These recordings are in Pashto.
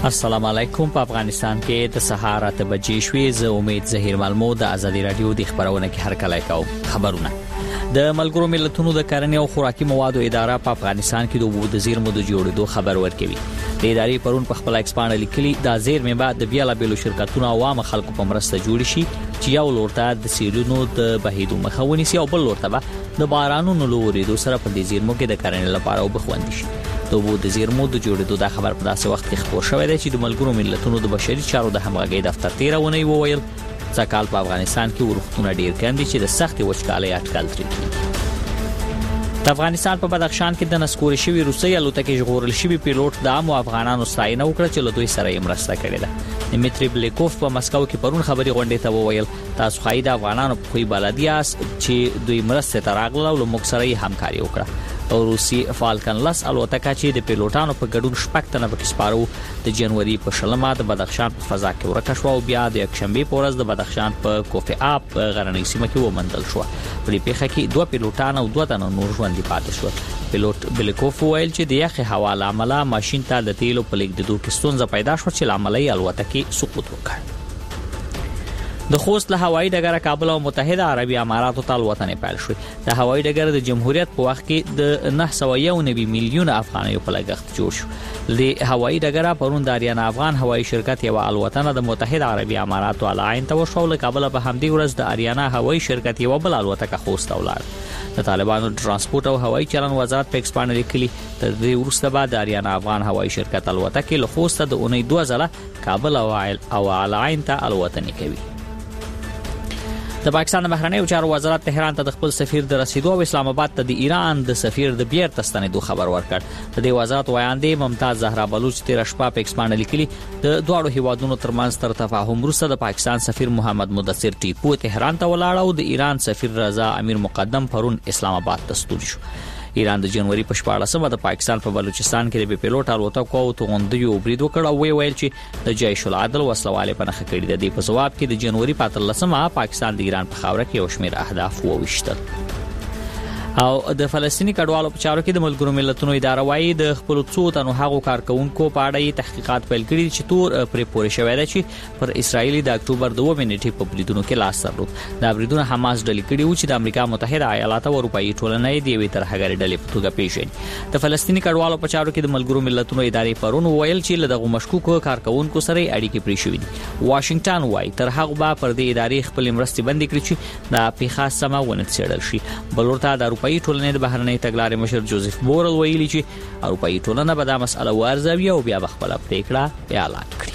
السلام علیکم. په افغانستان کې د سهار 8 بجې شوې. زه امید ظهیر ملمو د ازادي رادیو د خبرونه کې هر کله کوم خبرونه. د ملګرو ملتونو د کرنې او خوراکي موادو اداره په افغانستان کې د اوبو د زیرمو د جوړېدو خبر ورکوي. د ادارې پرون په خپل ایکسپانډ لیکلي د زیرمې بعد د بیلابېلو شرکتونو او عام خلکو په مرسته جوړ شي چې یو لورته د سیلونو د بهیدو مخه ونیسي او بل لورته به د بارانونو لورېدو سره په دې زیرمو کې د کرنې لپاره اوبه خوندي شي. د اوبو د زیرمو د جوړېدو د خبر په داسې وخت کې خبر شوې ده چې د ملګرو ملتونو د بشري چارو د همغږۍ دفتر تیرونه وویل چې کال په افغانستان کې ورختونه ډیر کم دي چې د سختي وچکالۍ اټکل ترې. د افغانستان په بدخشان کې د نسکوري شوی روسي الوتکې ژغورل شوی پیلوټ د عام افغانانو ستاینه وکړه چې له دوی سره یې مرسته کړې ده. دمیتری بلیکوف په مسکو کې پرون خبري غونډې ته وویل تاسو خای د افغانانو په خوې بلدیاس چې دوی مرسته تراغله او موږ سره یې همکاري وکړه. او روسي فالکن لس الوتکه چې د پیلوټانو په ګډون شپږ تنه پکې سپارو د جنوري په شلمه د بدخشان په فضا کې ورکه شو او بیا د یکشنبه په ورځ د بدخشان په کوفی آپ غرنۍ سیمه کې ومندل شو. په دې پیښه کې دوه پیلوټان او دوه تنه نور ژوندي پاتې شول. پیلوټ بلیکوف ویل چې د یخ هوا عمله ماشين ته د تیلو په لیکدو کې ستونزه پیدا شو چې عملی الوتکه سقوط وکړ. د خوست له هوایي ډګر کابل او متحده عربي اماراتو ته الوتنې پیل شوې. د هوایي ډګر د جمهوریت په وخت کې د 991 میلیون افغانیو په لګښت جوړ شو. د هوایي ډګر پرون د اریانا افغان هوایي شرکت یو الوتنه د متحده عربي اماراتو العین ته وشو. له کابل په همدې ورځ د اریانا هوایي شرکت یو بل الوتکه خوست ولاړ. د طالبانو ترانسپورت او هوایي چلن وزارت په ایکسپانډ لیکلي تر دې وروسته بعد د اریانا افغان هوایي شرکت الوتکه له خوست د اونۍ 2 ځله کابل او العین ته الوتنې کوي. د پاکستان د بهرنیو چارو وزارت تهران ته د خپل سفیر د رسیدو او اسلام آباد ته د ایران د سفیر د بیرته ستنېدو خبر ورکړ. د دې وزارت وایاندې ممتاز زهرا بلوچ تیر شپه په ایکسپانډ لیکلي د دواړو هیوادونو ترمنځ تر تفاهم وروسته د پاکستان سفیر محمد مدثر ټیپو تهران ته ولاړ او د ایران سفیر رضا امیر مقدم پرون اسلام آباد ته ستون شو. ایران د جنوري په 14مه د پاکستان په بلوچستان کې د بي پیلوټ الوتکو او توغندیو برید وکړ او ویل چې د جیش العدل وسلواله په نخښه کړی د په جواب کې د جنوري په 13مه پاکستان د ایران په خاوره کې یو شمېر اهداف وویشتل. او د فلسطینی کډوالو په چارو کې د ملګرو ملتونو اداره وايي د خپل څو تنو هغو کارکونکو په اړه تحقیقات پیل کړي چې تور پرې پورې شوی دی چې پر اسرایلی د اکتوبر 2 نیټې په بریدونو کې لاس درلود. دا بریدونه حماس ډلې کړي و چې د امریکا متحده ایالاتو او اروپאי ټولنې د یوې ترهګرې ډلې په توګه پیژني. د فلسطینی کډوالو په چارو کې د ملګرو ملتونو ادارې پرون ویل چې له دغه مشکوکو کارکونکو سره اړیکې پرې شوې دي. واشنگټن وايي تر هغه به پر دې ادارې خپل مرستې بندي کړي چې د پیښه سم ونه څېړل شي. بلورته د اروپאי ټولنې د بهرنۍ تګلارې مشر جوزف بورل ویلي چې اروپאי ټولنه به دا مسله وارزوي او بیا خپل پریکړه اعلان کړي.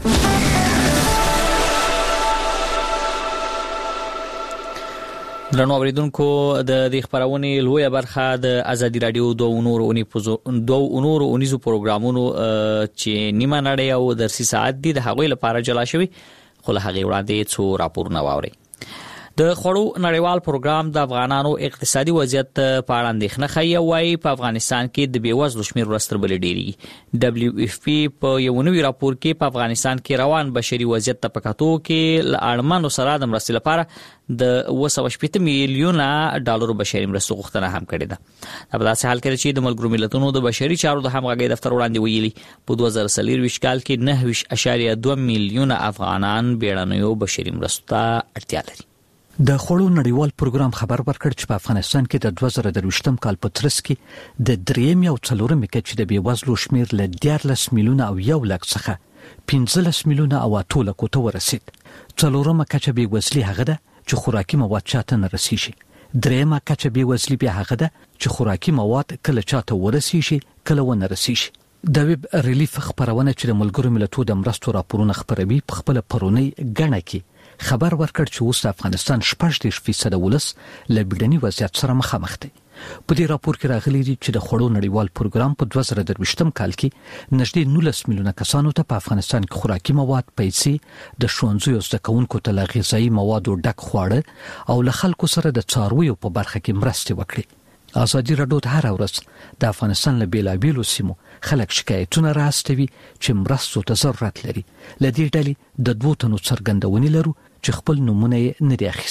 درنو اوریدونکو د دې خبرونې لویه برخه د ازادي رادیو دوه نورو اونیزو پروګرامونو چې نیمه نړۍ او درسي ساعت دي د هغوی لپاره جلا شوی خو له هغې وړاندې څو راپورونه واورئ. د خوړو نړیوال پروګرام د افغانانو اقتصادي وضعیت په اړه اندېښنه ښیي او وايي په افغانستان کې د بیوزلو شمېر ورځ تر بلې ډېرېږي. WFP په یو نوي راپور کې په افغانستان کې روان بشري وضعیت ته په کتو کې له اړمنو سره د مرستې لپاره د 280 میلیونه ډالرو بشري مرستو غوښتنه هم کړې ده. په داسې حال کې چې د ملګرو ملتونو د بشري چارو د همغږۍ دفتر وړاندې ویلي په 2024 کال کې 9.2 میلیونه افغانان بیړنیو بشري مرستو ته اړتیا لري. د خوړو نړیوال پروګرام خبر ورکړ چې په افغانستان کې د 2023م کال په ترڅ کې د 3 او 4 کچې د بیوزلو شمېر له 14 میلیونه او 1 لک څخه 15 میلیونه او 8 لکو ته ورسید. 4مه کچه بیوزلي هغه ده چې خوراکي مواد چاته نه رسیږي. 3مه کچه بیوزلي بیا هغه ده چې خوراکي مواد کله چاته ورسیږي کله ونه رسیږي. د ویب ریلیف خبرونه چې د ملګرو ملتونو د مرستو راپورونه خبروي په خپل پرونی غڼه کې خبر ورکړ چې اوس د افغانستان 60% ولس له بیړني وضعیت سره مخامخ دي. په دې راپور کې راغلي دي چې د خوړو نړیوال پروګرام په 2023م کال کې نږدې 19 میلیونه کسانو ته په افغانستان کې خوراکي مواد، پیسې، د ښوونځیو زده کوونکو ته له غذایي موادو ډک خواړه او له خلکو سره د څارویو په برخه کې مرستې وکړي. ازادي راډیو ته هر ورځ د افغانستان له بیلابېلو سیمو خلک شکایتونه راستوي چې مرستو ته ضرورت لري. له دې ډلې د 2 تنو څرګندونې لرو چې خپل نومونه یې نه دي اخیستي.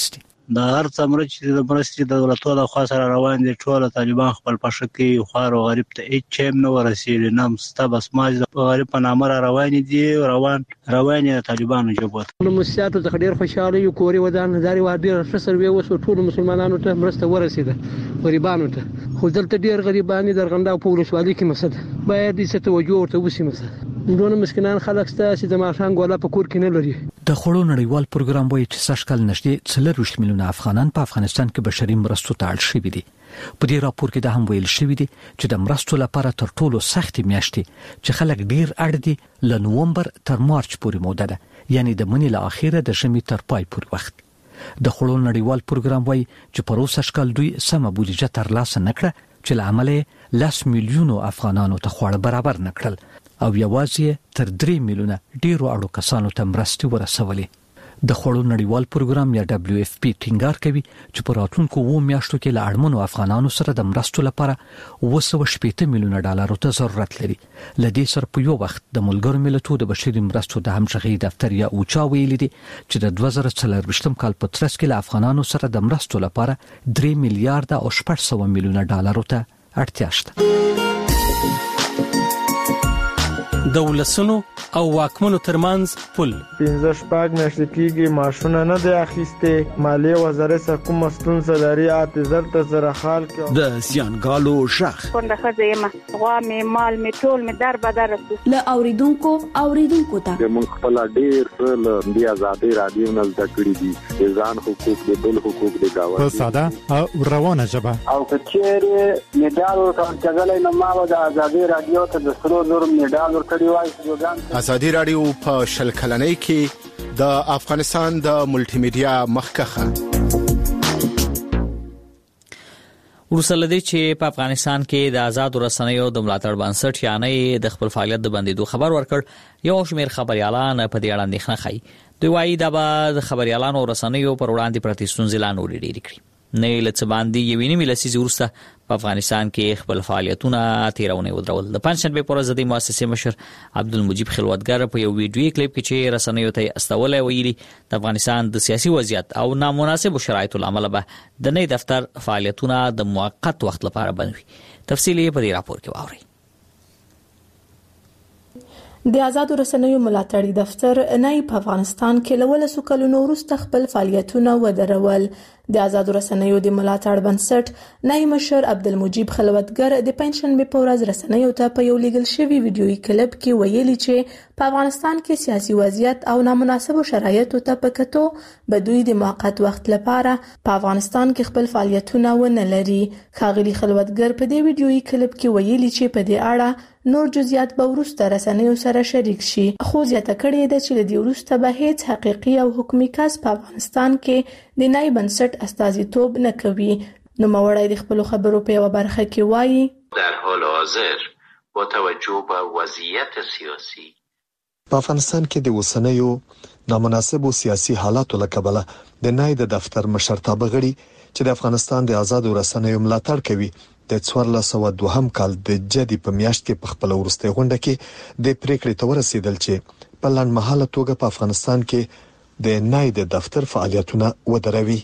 د هر څه مرستې د دولتونو د خوا سره روان دي. ټول طالبان خپل پښه کې خوار او غریب ته هیڅ چیم نه ورسېږي. نه مسته بس ماج د غریب په نامه روان دي روان د طالبانو جوبوت. نو مسیاتو څخه ډیر خوشاله یو کوري ودان داري و ډیر ښه سروي وسو ټول مسلمانانو ته مرسته ورسېده غریبانو ته. خو دلته ډیر غریبانی درغنده په ولسوالۍ کې مسد باید دې څه توجه ورته وشي. مسد دونه مسکینان خلک ستا چې د ماشان ګولا په کور کې نه لري. د خړو نړیوال پروګرام وایي چې سږکال نږدې 40 میلیونه افغانان په افغانستان کې بشري مرستو ته اړ شوي دي. په دې راپور کې دا هم ویل شوی دی چې د مرستو لپاره تر ټولو سختې میاشتې چې خلک ډیر اړ دي له نومبر تر مارچ پورې موده ده، یعنی د منی له اخیره د ژمي تر پای پورې وخت. د خړو نړیوال پروګرام وایي چې په روسه شکل دوی سمه بودیجه ترلاسه نکړه چې له امله 10 میلیونو افغانانو ته خواړه برابر نکړل او یوازې تر 3 میلیونه ډیرو اړو کسانو ته مرستې ورسولې. د خړو نړیوال پروګرام یا WFP ټینګار کوي چې په راتلونکو 2 میاشتو کې له اړمنو افغانانو سره د مرستو لپاره 280 میلیونه ډالرو ته ضرورت لري. لدې سره په یو وخت د ملګرو ملتونو د بشري مرستو د همغږي دفتر یا اوچا ویلي دي چې د 2024 کال په ترڅ کې له افغانانو سره د مرستو لپاره 3 میلیارډ او 800 میلیونه ډالرو ته اړتیا شته. د ولسونو او واکمنو ترمنځ پل 15 میاشتې کېږي ماشونه نه دی اخیسته. مالیه وزارت سره کوم ستونزه لري اعتذار ته زره حال کې د سیانګالو شخ څنګه خزه ما غوا می مال می ټول می در بدر ل اوریدونکو ته موږ خپل ډیر ل دی آزادي رادیو نه ذکرې دي ځان حقوق د بل حقوق د گاوند په ساده او روانه ژبه او کچېره میډال ورکړل نو ما د آزادي رادیو ته د سرو زر میډال ورکړی وای. آزادي رادیو په شل کلنۍ کې د افغانستان د ملټي میډیا مخکخه ورسره دي چې په افغانستان کې د آزاد رسنیو د ملاتړ بنسټ یعنی د خپل فعالیت د بندیدو خبر ورکړ. یو شمېر خبريالان په دې اړه اندېښنه ښيي. دوی وایي دا به د خبريالانو او رسنیو پر وړاندې پرتې ستونزې لا نورې ډېرې کړي. نه لڅ باندې یو نیمه لسیزه ورسته په افغانستان کې خپل فعالیتونه تیرونه ودرول. د پنځشنبه پر ورځ د مؤسسې مشر عبدالمجید خلوتګر په یو ویډیو کلیپ کې چې رسنیو ته استولې ویلي د افغانستان د سیاسي وضعیت او نامناسب شرایطو لامل به د نوي دفتر فعالیتونه د موقت وخت لپاره بند وي. تفصیل یې په دې راپور کې واورئ. د آزاد رسنیو ملاتړي دفتر نای په افغانستان کې لول سکلونو وروسته خپل فعالیتونه ودرول. د آزاد رسنیو د ملاتړ بنسټ نای مشر عبدالمجید خلوتګر د پنځشنبه په ورځ رسنیو ته په یو لیږل شوی ویډیویي کلیپ کې ویلي چې په افغانستان کې سیاسي وضعیت او نامناسب شرایطو ته په کتو به دوی د موقت وخت لپاره په افغانستان کې خپل فعالیتونه ونه لري. ښاغلي خلوتګر په دې ویډیویي کلیپ کې ویلي چې په دې اړه نور جزئیات به وروسته رسنیو سره شریک شي. خو زیاته کړې ده چې لدی وروسته به هیڅ حقيقي او حکومي کس په افغانستان کې د نای بنسټ استازیتوب نه کوي. نو مورای د خپل خبرو په یو برخه کې وایي در حال حاضر با توجه به وضعیت سیاسی په افغانستان کې د اوسنیو نامناسب سیاسي حالاتو له کبله د نای د دفتر مشرتابه غړي چې د افغانستان د آزاد رسنیو ملاتړ کوي د 1402 کال د جدي په میاشت کې په خپل ورسته غونډه کې د پریکړې ته ورسېدل چې په لنډمهاله توګه په افغانستان کې د نای د دفتر فعالیتونه ودروي.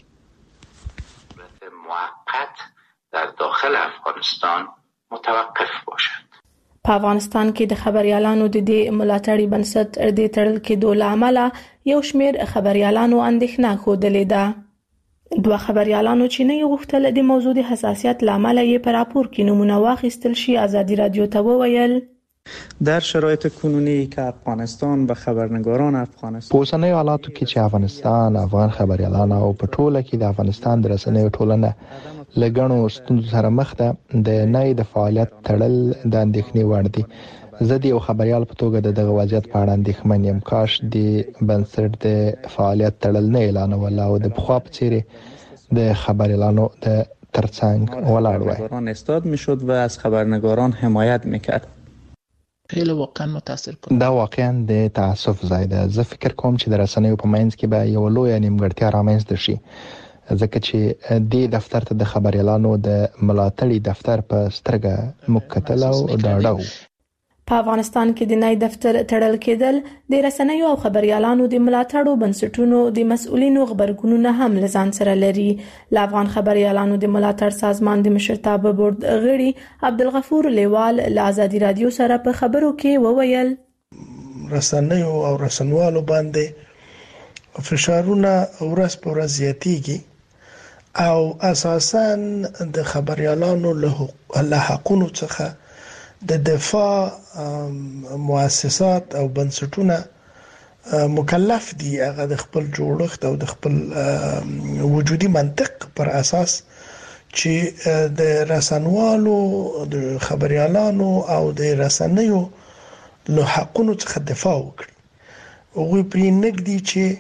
موقت در داخل افغانستان متوقف باشد. په افغانستان کې د خبريالانو د دې ملاتړي بنسټ د تړل کېدو لامل یو شمېر خبريالانو اندېښنه خوده لیده. دوه خبريالانو چې نه غوښتل د موضوع د حساسیت لامل یې پر راپور کې نمونه واخیستل شي آزادي رادیو ته وویل در شرایط کنونی که افغانستان به خبرنگاران افغانستان په اوسنۍ حالاتو کې چې افغانستان افغان خبريالان او په ټوله کې د افغانستان د رسنیو ټولنه لګڼو ستونزو سره مخ ده د نای د فعالیت تړل د اندېښنې وړ دي. زه د یو خبريال په توګه دغه وضعیت په اړه اندېښمن یم. کاش د بنسټ د فعالیت تړل نه اعلانول او د پخوا په څیر د خبريالانو د ترڅنګ ولاړ وای. استاد میشد و از خبرنگاران حمایت میکرد. خیلی واقعا متاسف کننده. دا واقعا د تاسف ځای ده. زه فکر کوم چې د رسنیو په منځ کې به یو لوی نیمګړتیا رامنځته شي ځکه چې د دفتر ته د خبريالانو د ملاتړي دفتر په سترګه مکتل او ډاډو. په افغانستان کې د نای دفتر تړل کېدل د رسنیو او خبريالانو د ملاتړو بنسټونو د مسؤلینو خبرګونونه هم لزان سره لري. ل افغان خبريالانو د ملاتړ سازمان د مشرتابه بورډ غړي عبدالغفور لیوال ل ازادي رادیو سره په خبرو کې وویل رسنیو او رسنوالو باندې فشارونه ورځ په ورځ زیاتېږي او اساساً د خبريالانو له حقونو څخه د دفاع مؤسسات او بنسټونه مکلف دي هغه د خپل جوړښت او د خپل وجودي منطق پر اساس چې د رسنوالو د خبريالانو او د رسنیو له حقونو څخه دفاع وکړي. هغوی پرې نږدې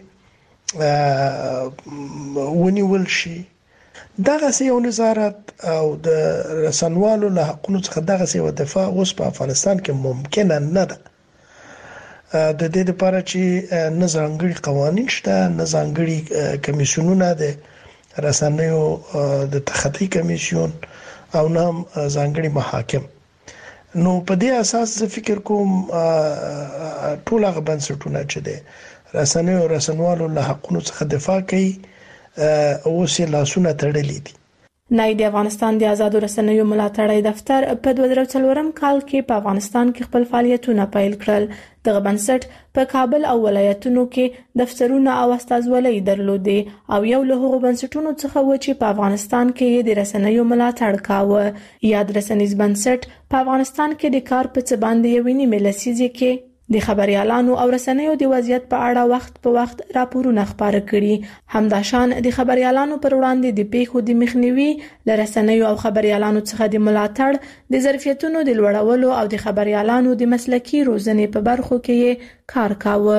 چې ونیول شي. دغه یو نظارت او د رسنوالو له حقونو څخه دغه یو دفاع اوس په افغانستان کې ممکنه نه ده. د دې لپاره چې نه ځانګړي قوانین شته، نه ځانګړي کمیسیونونه د رسنیو د تخطي کمیسیون او نه ځانګړي محاکم. نو په دې اساس زه فکر کوم ټول هغه بنسټونه چې د رسنیو او رسنوالو له حقونو څخه دفاع کوي اوس یې لاسونه تړلي دي. نای د افغانستان د آزادو رسنیو ملاتړی دفتر په 2004 کال کې په افغانستان کې خپل فعالیتونه پیل کړل. دغه بنسټ په کابل او ولایتونو کې دفترونه او استازولۍ درلودې او یو له هغو بنسټونو څخه و چې په افغانستان کې د رسنیو ملاتړ کاوه. یاد رسنیز بنسټ په افغانستان کې د کار په څه باندې یوې نیمې لسیزې کې د خبريالانو او رسنیو د وضعیت په اړه وخت په وخت راپورونه خپاره کړي. همداشان د خبريالانو پر وړاندې د پیښو د مخنیوي ل رسنیو او خبريالانو څخه د ملاتړ د ظرفیتونو د لوړولو او د خبريالانو د مسلکي روزنې په برخو کې کار کاوه.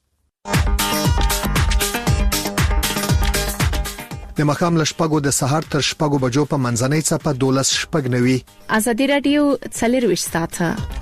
د مخام لشپګو د سهار تر شپګو بجو په منځنۍ صفه 12:09 ازادي رادیو 24 ساعته.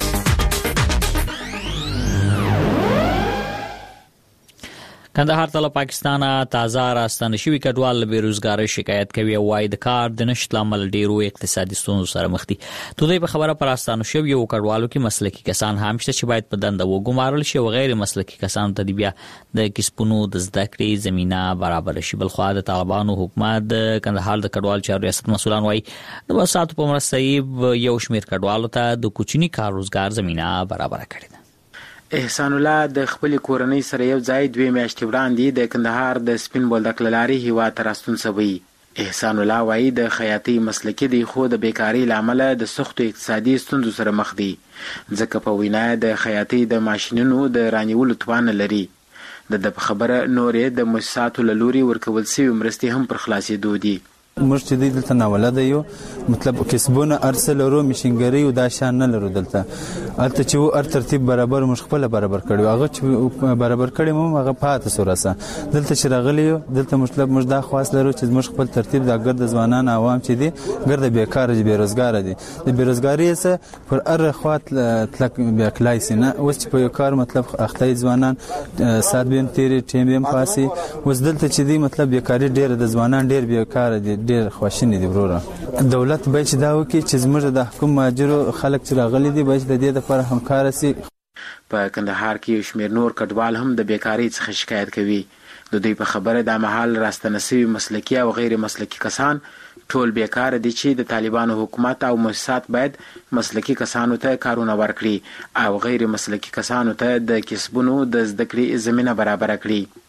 کندهار ته له پاکستان تازه راستنه شوی کډوال بیروزګاری شکایت کوي او وايي د کار د نشټ لامل ډیرو اقتصادي ستونزو سره مخ دي. توده په خبره پر راستنه شوی یو کډوالو کې مسلکي کسان هم شته چې باید په دنده وګمارل شي او غیر مسلکي کسان ته بیا د کسبونو د زده کړې زمينه برابر شي. بل خو د طالبانو حکومت د کندهار د کډوال چارو ریاست مسولان وايي د وساتو په مرسته یو شمیر کډوالو ته د کوچني کار روزګار زمينه برابر کړي. احسان الله د خپل کورنۍ سره یو ځای 2 میاشتې وړاندې د کندهار د سپین بولدک لاري هوا ترستون سوي. احسان الله وايي د خیاطي مسلکي دی خو د بیکاری لامل د سختو اقتصادي ستونزو سره مخ دي ځکه په وینا د خیاطي د ماشينونو د رانیولو توان لري. د خبره نورې د مؤسساتو لوري ورکول سوي مرستې هم پر خلاصېدو دي. موږ چې دلته ناولده یو مطلب کسبونه ارسلرو مشینګری او دا شان نه لرو دلته البته چې ار ترتیب برابر موږ خپل برابر کړو هغه چې برابر کړی مو هغه پاتې سورسه دلته چې راغلی دلته مطلب موږ دا خواص لرو چې موږ خپل ترتیب د ګرد ځوانان عوام چې دي ګرد بیکار دي بیروزګار دي د بیروزګاری سره پر ار خوات تلک بیاکلای سینه اوس چې په یو کار مطلب اختای ځوانان سات بیم تیری ټیم بیم پاسي اوس دلته چې دي مطلب بیکاری ډیر د ځوانان ډیر بیکار دي ډیر خواشینی دي وروره. دولت به چې دا وکړي چې زموږ د حکومت ماجرو خلک چې راغلي دي به د دې لپاره همکار شي. په کندهار کې یو شمېر نور کډوال هم د بیکاری څخه شکایت کوي. د دوی په خبره د محل راستنه شوي مسلکي او غیر مسلکي کسان ټول بیکار دي چې د طالبانو حکومت او مؤسسات باید مسلکي کسانو ته کارونه ورکړي او غیر مسلکي کسانو ته د کسبونو د زده کړې زمينه برابر کړي.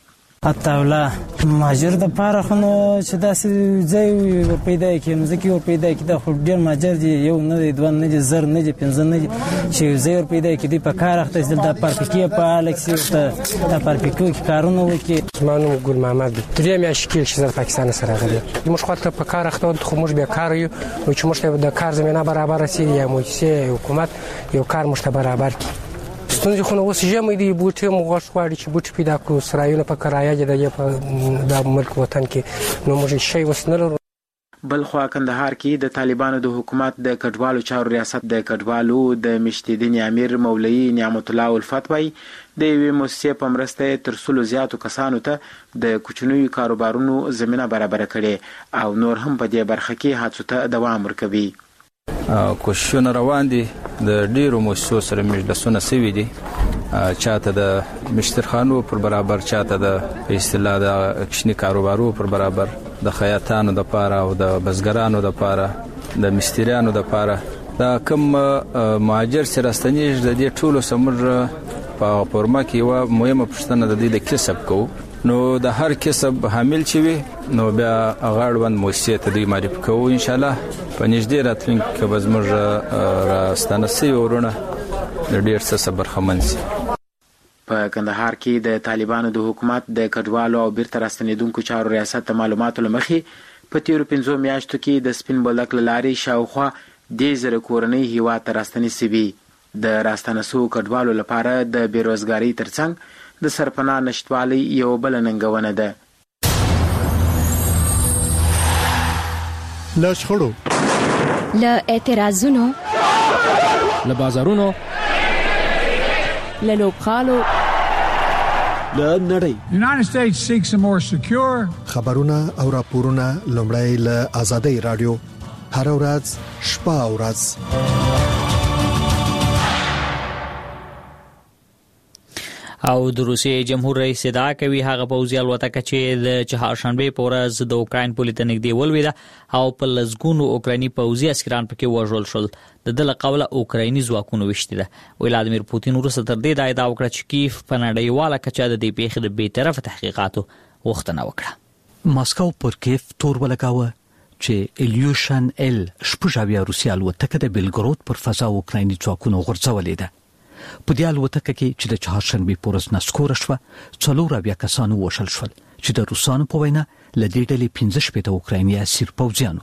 حتی ماجر د پاره خو چې داسې ځای پیدا کړي نو ځکه ور پیدا کړي د خو ډیر ماجر دی یو نه دی دوه نه دی زر نه دی 15 نه دی چې ځای ور پیدا کړي په کار اخته ځل د پارپیکي په الکسي د پارپیکو کارونه وکړي. زمانو ګل محمد درې میاشتې کې چې پاکستان سره راغلی موږ خو په کار اخته خو موږ به کار یو چې موږ د کار زمينه برابر سي یا مؤسسه حکومت یو کار مشته برابر کړي. ستونزې خو نو اوس ژمی دی بوټي مو غوښ غواړي چې بوټي پیدا کړو سرایونه په کرایه د ملک وطن کې نو موږ شی اوس نه لرو. بل خو کندهار کې د طالبانو د حکومت د کډوالو چارو ریاست د کډوالو د مشتدین امیر مولوی نعمت الله الفتوی د یوې مؤسسې په مرسته تر څلو زیاتو کسانو ته د کوچنیو کاروبارونو زمينه برابر کړي او نور هم په دې برخه کې هڅو ته دوام ورکوي. کوششونه روان دي د ډیرو مؤسسو سره مجلسونه سوي دي چاته د مشترخانو پر برابر چاته د اصطلاح د کشنی کاروبارو پر برابر د خیاطانو د پاره او د بزګرانو د پاره د مستریانو د پاره دا کوم مهاجر سرستنیج د دې ټولو سمر په فورما کې یو مهمه پښتنه د دې د کسب کو نو د هر کسب حامل چوي نو بیا غاړوند مؤسسه ته د معرفي کوو ان شاء الله په نږدې راتلونکي کې به زموږ راستانه سي ورونه د ډیر څه صبر خمنسي. په کندهار کې د طالبانو د حکومت د کډوالو او بیرته راستنیدونکو چارو ریاست د معلوماتو لمخې په تیرو 5 میاشتو کې د سپین بولدک لارې شاوخوا 10,000 کورنۍ هیواد ته راستنې سوي. د راستنه سوو کډوالو لپاره د بیروزګارۍ ترڅنګ د سرپناه نشټوالي یو بل ننګونه ده. له شخړو، له اعتراضونو، له بازارونو، له لوبغالو، له نړۍ. United States seeks a more secure. خبرونه او راپورونه لومړی له آزادۍ رادیو هر ورځ شپه او ورځ. او د روسیې جمهور رئیس ادعا کوي هغه پوځي الوتکه چې د چهارشنبه په ورځ د اوکراین پولې ته نږدې ولوېده او په لزګونو اوکرایني پوځي عسکران پکې وژل شول د دله قوله اوکرایني ځواکونو وشتي ده. ولادیمیر پوتین وروسته تر دې د ادعا وکړه چې کیف په نړیواله کچه د دې پیښې د بی‌طرفه تحقیقاتو غوښتنه وکړه. ماسکو پر کیف تور ولګاوه چې الیوشن ال شپږاویا روسي الوتکه د بیلګرود پر فضا اوکرایني ځواکونو غورځولې ده. په دې الوتکه کې چې د چهارشنبه په ورځ نسکور شوه 4 کسانو وشل شول چې د روسانو په وینا ل دې ډلې 15 اوکرایني اسیر پوځیانو.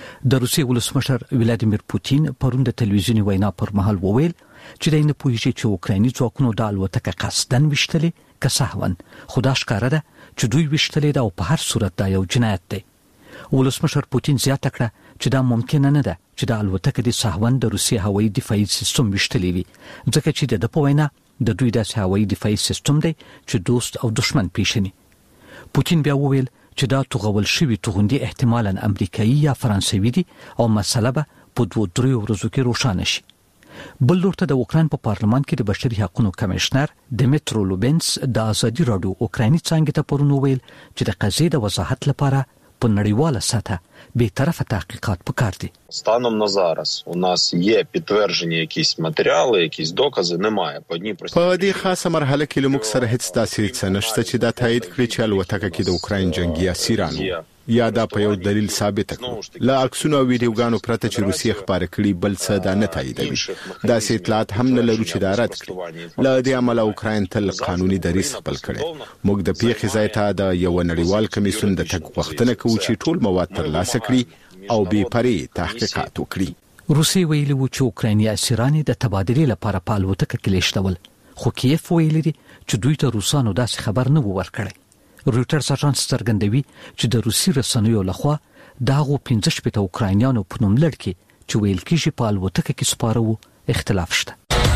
د روسي ولسمشر ولادیمیر پوتین پرون د تلویزیوني وینا پر مهال وویل چې د نه پوهیږي چې اوکرایني ځواکونو د الوتکه قصدن وشتلې که سهون خدا ښکاره ده چې دوی وشتلې ده او په هر صورت دا یو جنایت دی. ولسمشر پوتین زیاته کړه چې دا ممکن نه ده چې د الوتکه د سهون د روسي هوایي دفاعي سیستم وشتلې وي ځکه چې د په وینا د دوی د هوایي دفاعي سیستم دی چې دوست او دشمن پیژني. پوتین بیا وویل چې دا توغول شوی توغندي احتمالاً امریکایي یا فرانسوي دي او مسله به په 2-3 ورځو کې روښانه شي. بل لورته د اوکراین په پارلمان کې د بشري حقوقو کمشنر دمیترو لوبنس د آزادي رادیو اوکرایني څنګه ته پرونو ویل چې د قضیې د وضاحت لپاره по нормальній сата بی‌طرفه تحقیقات پکار دي. Станом на зараз у нас є підтверджені якісь матеріали, якісь докази, немає. По одній простій. په دې خاصه مرحله کې لمک سره هیڅ داسې څه نشته چې دا تایید کړي چې الوتکه کې د اوکراین جنگي اسیرانو یا دا په یو دلیل ثابت کړي. لا عکسونه او ویډیوګانو پرته چې روسیه خبره کړي بل څه دا نه تاییدوي. دا اطلاعات هم نه لرو چې دا رد کړي. لا دې عمل اوکراین تل قانوني دریس خپل کړي. موږ د پیښې ځای ته د یو نړیوال کمیسیون د تګ وختونه کوو چې ټول مواد ترلاسه کړي او بې پرې تحقیقات وکړي. روسي ویلي و چې اوکرایني اسیران د تبادلې لپاره په الوتکه کې لیږدول خو کیف ویلي دي چې دوی ته روسانو داسې خبر نه ورکړي. رویټرز اژانس څرګندوي چې د روسي رسنیو لخوا دغه 15 اوکراینیانو په نوم لړکی چې ویل کېږي په الوتکه کې سپاره وو اختلاف شته.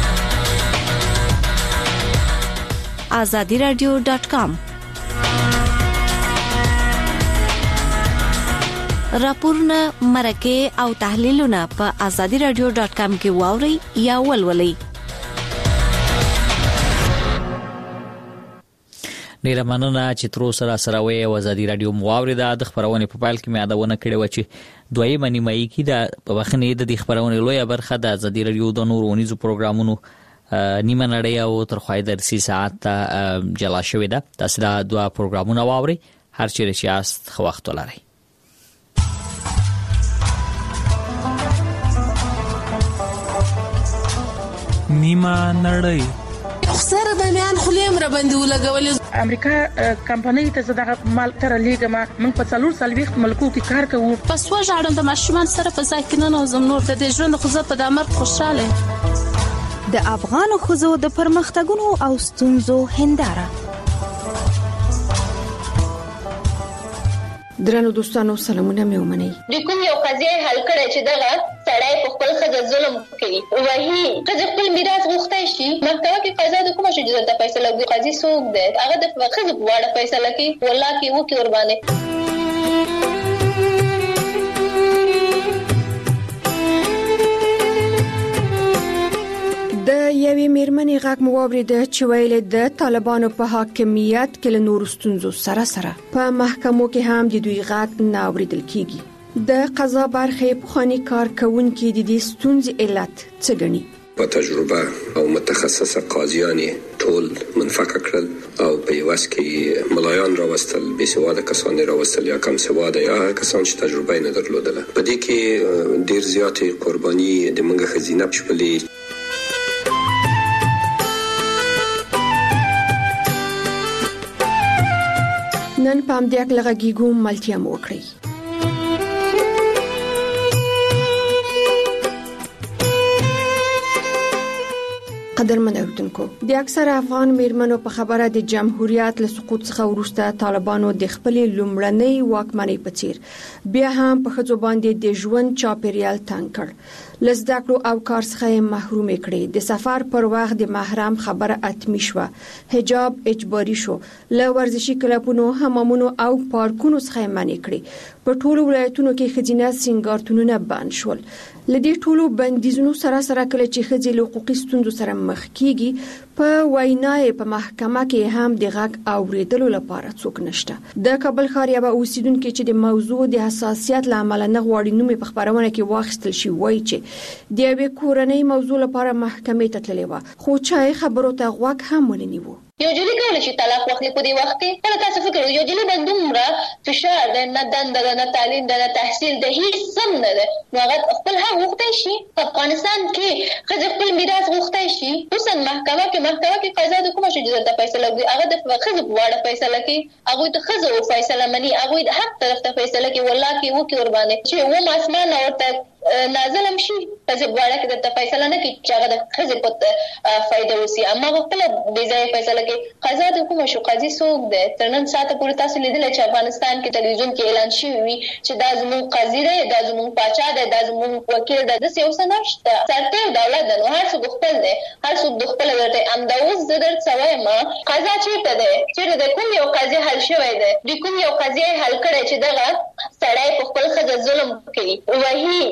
azadiradio.com راپورونه مرکه او تحلیلونه په azadiradio.com کې واوري یا ولولئ. ډیره مننه چې تر اوسه سره وې آزادي رادیو مواوري د خبرونه په پایل کې مې یادونه کړې و چې دویمه نیمایي کې د وخنې د خبرونه لویه برخه د آزادي رادیو د نورونیزو پروګرامونو نیمه نړۍ او تر خوای درسي ساعت جلا شوې ده. تاسو دا دوه پروګرامونه واوري هر چیرې چې است خو وخت ولرئ. نیمه نړۍ خسر د میان خلیم را باندې ولګول. امریکا کمپنۍ ته زده مال تر لیګما موږ په 440 ملکو کې کار کوو. پس وژاړم د ماشومان سره په ځکه نه زم نور د ژوند خو په دامر خوشاله. د افغان خوځو د پرمختګونو او ستونزو هنداره. درنو دوستانو سلامونه مې ومنئ. د کوم یو قضیه حل کړي چې دغه سړی په خپل خځه ظلم کوي وایي چې خپل میراث غوښتای شي محکمه کې قضا د کومه شي د فیصله کوي قاضي څوک دی هغه د خځه په وړه فیصله کوي والله کې وکي ور باندې. وردک مو واورید چې ویل د طالبانو په حاکمیت کې له نورو ستونزو سره په محکمو کې هم د دوی غږ نه اوریدل کیږي. د قضا برخې پخوانی کارکونکو د دې ستونزې علت څه ګڼي؟ په تجربه او متخصصه قاضیان ټول منفک کړل او په یوس کې ملایان راوستل، بې سواده کسان راوستل یا کم سواده یا کسان چې تجربه نه درلودله. په دې کې ډیر زیاتې قرباني د منګه خزینه شپلې. نن پام دې اکلغه گیګو ملتیا مو کړی. قدرمن اوردونکو، د اکثر افغان میرمنو په خبره د جمهوریت له سقوط څخه وروسته طالبانو د خپل لومړنۍ واکمنۍ په څیر بیا هم په ښځو باندې د ژوند چاپیریال تنګ کړ، لزده کړو او کار څخه محروم کړي. د سفر پر وخت د محرم خبره اتمی شو، حجاب اجباري شو، له ورزشي کلبونو، حمامونو او پارکونو څخه منع کړي. په ټولو ولایتونو کې ښځینه سینګارتونونه بند شول. لدې ټولو بندیزونو سره کله چې ښځې له حقوقي ستونزو سره مخ کیږي، په وینای په محکمه کې هم د غږ اوریدلو لپاره څوک نشته. د کابل ښار یو اوسیدونکو چې د موضوع د حساسیت لامل نه غواړي نوم په خبرونه کې واخیستل شي، وایي چې د یوې کورنۍ موضوع لپاره محکمې ته تللی و، خو چا خبرو ته غوږ هم ونه نیو. یو جلی کولای شي طلاق واخلي په دې وخت کې. کله تاسو فکر یو جلی باندې دومره فشار د نه دند نه تعلیم د تحصیل د هیڅ سم نه ده، نو هغه خپل حق غوښتي شي. په افغانستان کې خځې خپل میراث غوښتي شي، خصوصا محکمه کې قضا د کومه شي د فیصله کوي، هغه د خځې په اړه فیصله کوي، هغه د خځو فیصله مني، هغه د حق طرف ته فیصله کوي. والله کې وو کې ور باندې چې و اسمان اورته نازلم شي چې بواړه کې د فیصله نه کوي چې هغه د خځې په فائدہ وسی، اما خپل د ځای فیصله کوي. قضا د کومه شو قاضي څوک دی؟ تر نن ساعته پورې تاسو لیدل چې افغانستان کې ټلویزیون کې اعلان شوی وي چې دا زموږ قاضي دی، دا زموږ پاچا دی، دا زموږ وکیل دی. د سیاست نشته، سرته دولت دی، نو هر څوک خپل دی، هر څوک د خپل ورته امداوز زدر سوای ما قضا چیرته دی؟ چیرته د کوم یو قاضي حل شوی دی؟ د کوم یو قاضي حل کړی چې دغه سړی په خپل خځه ظلم کوي، وਹੀ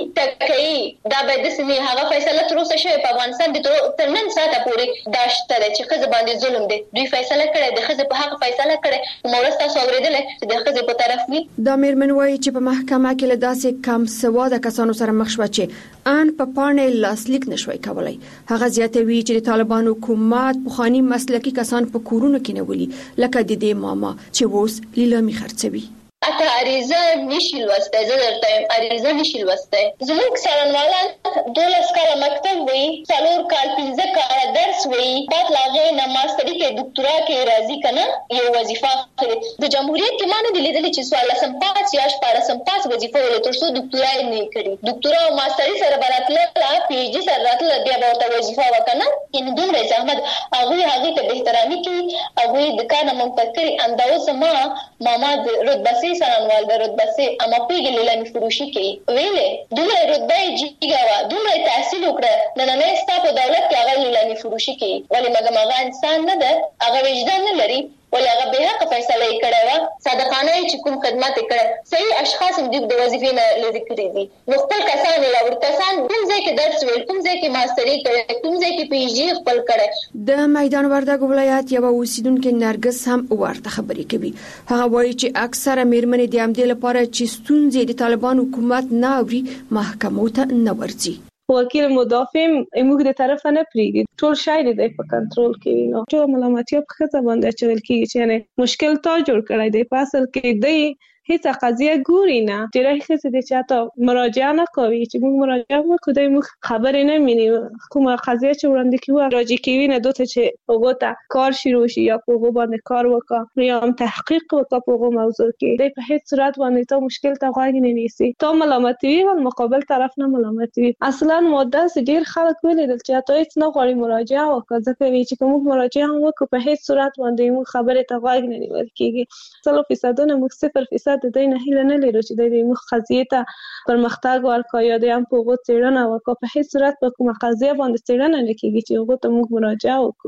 ټکې دا به د سمي هغه فیصله تر اوسه شوی په افغانستان کې تر نن ساعته پورې داشته چې خځه باندې ظلم دی. دوی فیصله کړې د خځې په حق فیصله کړې، مورستا سوریدل چې د خځې په طرف وي. د میرمن وایي چې په محکمه کې له داسې کم سواده کسانو سره مخ شو چې ان په پاڼې لاسلیک نشوي کولای. هغه زیاتوي چې د طالبانو حکومت پخوانی مسلکي کسان په کورونو کې نیولي، لکه د دې ماما چې اوس لیلامي خرڅوي. اته عریضه نشي لوستای، زه درته عریضه نشي لوستای. زموږ څارنوالان 12 کاله مکتب وي، 4 کال 15 کاله درس وي، بعد لاغې نه ماستری کې ډاکټرا کې راځي کنه یو وظیفه اخلي. د جمهوریت کې مانه د لیدل چې سوال سم 5 یا 14 وظیفه ولې تر څو ډاکټرا یې نه کړی. ډاکټرا او ماستری سره براتله، پی ایچ ډي سره راتله، بیا به ورته وظیفه وکنه. ان دومره زحمت هغه ته به احترامي کوي، هغه د کار منتقل انداز ماما د رتبه سرانوال د رتبه سي اما پیګل لیلامي فروشي کوي. ویلې دومره رتبه جیګا وا، دومره تحصیل وکړه، نن نه ستا په دولت کې هغه لیلامي فروشي کوي. ولې مګه انسان نه ده، هغه وجدان نه لري، ولې هغه به حق فیصله کړې و. صادقانه چې کوم خدمت کړه، صحیح اشخاص هم د وظیفې نه لري کړی دي. نو خپل کسان راوړ، کسان کوم ځای کې درس ویل، کوم ځای کې ماستری کړي، کوم ځای کې پی ایچ ډي خپل کړي. د میدان وردګ ولایت یو اوسیدونکو نرګس هم ورته خبرې کوي. هغه وایي چې اکثره میرمنې د امدې لپاره چې ستونزې د طالبان حکومت نه اوري محکمو ته نه ورځي. وکیل مدافع موږ د طرف نه پریږي، ټول شاید دی په کنټرول کې نو ټول ملامتیا په خطر باندې چول کیږي چې مشکل تا جوړ کړی دی. په اصل کې دی هیڅ قضیه ګوري نه، ډېر ښه دي چې تاسو مراجعه نه کوي، چې موږ مراجعه وکړو د موږ خبرې نه مینی کومه قضیه چې وړاندې کیږي راځي کوي نه دوته چې هغه ته کار شروع شي یا په هغه باندې کار وکړي یا هم تحقیق وکړي په هغه موضوع کې. د په هیڅ صورت باندې ته مشکل ته غوږ نه نیسي، ته ملامتوي او مقابل طرف نه ملامتوي. اصلا ماده ډېر خلک ولیدل چې تاسو هیڅ نه غواړي مراجعه وکړي، ځکه چې کوم مراجعه وکړو په هیڅ صورت باندې موږ خبرې ته غوږ نه نیول کیږي. 100% موږ 0% د دې نه هیله نه لرو چې د موږ قضیه ته پرمختګ ورکړي یا د هم په هغه څېړنه وکړو. په هیڅ صورت په کومه قضیه باندې څېړنه نه کیږي چې هغه ته موږ مراجعه وکړو.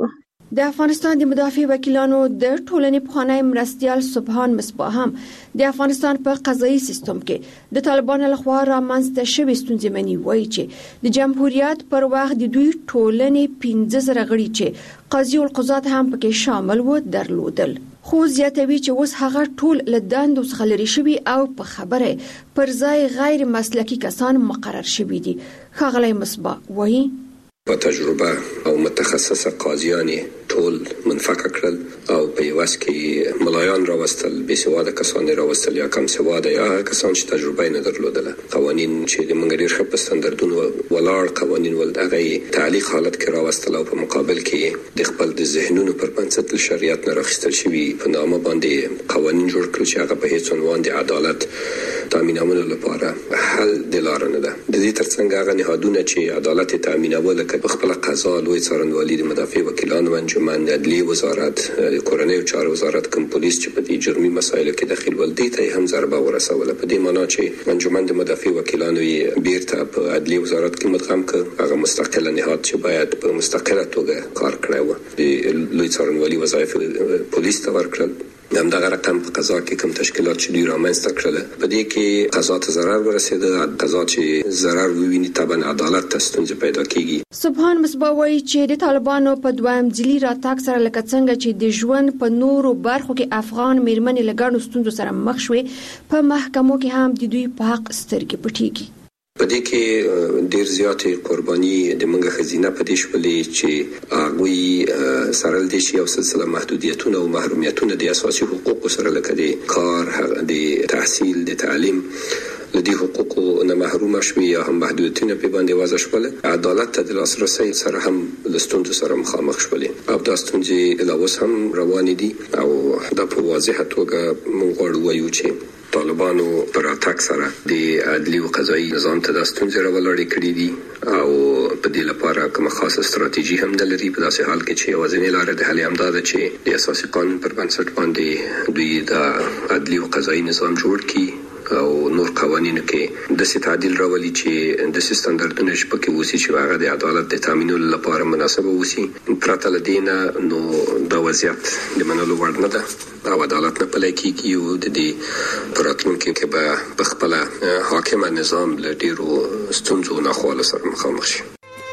د افغانستان د مدافع وکیلانو د ټولنې پخوانی مرستیال سبحان مصباح هم د افغانستان په قضایي سیستم کې د طالبانو لخوا رامنځته شوې ستونزې مني، وایي چې د جمهوریت پر وخت د دوی ټولنې 15,000 غړي چې قاضي القضات هم پکې شامل و درلودل، خو زیاتوي چې اوس هغه ټول له دندو څخه لري شوي او په خبره پر ځای غیر مسلکي کسان مقرر شوي دي. ښاغلی مصباح وایي په تجربه او متخصصه قاضیان ټول منفکه کړل او په یوس کې ملایان راوستل، بې سواده کسان راوستل یا کم سواده یا کسان چې تجربه نه درلودله. قوانین چې د موږ ډېر ښه په ستاندردونو ولاړ قوانین ول هغه تعلیق حالت کې راوستل او په مقابل کې د خپل د ذهنونو پر بنسټ شریعت نه راخستل شوی په نامه باندې قوانین جوړ کړل چې هغه په هیڅ عنوان د عدالت تامینولو لپاره حل د لار نه ده. د دې ترڅنګ هغه نهادونه چې عدالت تامینول په خپل قضا لوی څارنوالي د مدافع وکیلانو انجمن، عدلیه وزارت، کورنۍ چارو وزارت، کوم پولیس چې په دې جرمي مسایلو کې دخیل ول دي ته هم ضربه ورسوله. په دې معنی چې انجمن د مدافع وکیلانو بیرته په عدلیه وزارت کې مدغم کړ، هغه مستقله نهاد چې باید په مستقله توګه کار کړی و د لوی څارنوالي وظایف پولیس ته ورکړل. همدغه رقم په قضا کې کوم تشکیلات چې دوی رامنځته کړل په دې کې قضا ته ضرر ورسېده، قضا چې ضرر وویني طبعا عدالت ته ستونزې پیدا کیږي. سبحان مصباح وایي چې د طالبانو په دویم ځلي راتګ سره لکه څنګه چې د ژوند په نورو برخو کې افغان میرمنې له ګڼو ستونزو سره مخ شوې، په محکمو کې هم د دوی په حق سترګې پټېږي. په دې کې ډېر زیاتې قرباني د منګه خزینه په دې شولې چې هغوی سره د شي او سلسله محدودیتونه او محرومیتونه د اساسي حقوقو سره لکه د کار، د تحصیل، د تعلیم لدی حقوقو نه محروم شوي یا هم محدودیتونه په باندې وضع شول، عدالت ته د لاسرسي سره هم لستونزو سره مخامخ شول او دا ستونزې لا اوس هم روان دي او دا په واضحه توګه موږ غواړو وایو چې طالبانو پر اتاک سره د عدلی او قضایي نظام ته د ستونزې راولړې کړې دي او په دې لپاره کومه خاصه ستراتیژي هم نه لري. په داسې حال کې چې یوازینۍ لاره د حل همدا ده چې د اساسي قانون پر بنسټ باندې دوی د عدلی او قضایي نظام جوړ کړي او نور قوانینو کې د تعدیل راولي چې د ستاندردونو شپږ وسی چې هغه د عدالت د تامینولو لپاره مناسبه وسی. پرته لدينا نو د وضعیت د منلو وړ نه ده او عدالت نه پلی کیږي او د دې راتلونکي کې به په خپل حاکم نظام له ډیرو ستونزو نه خلاص سره مخامخ شي.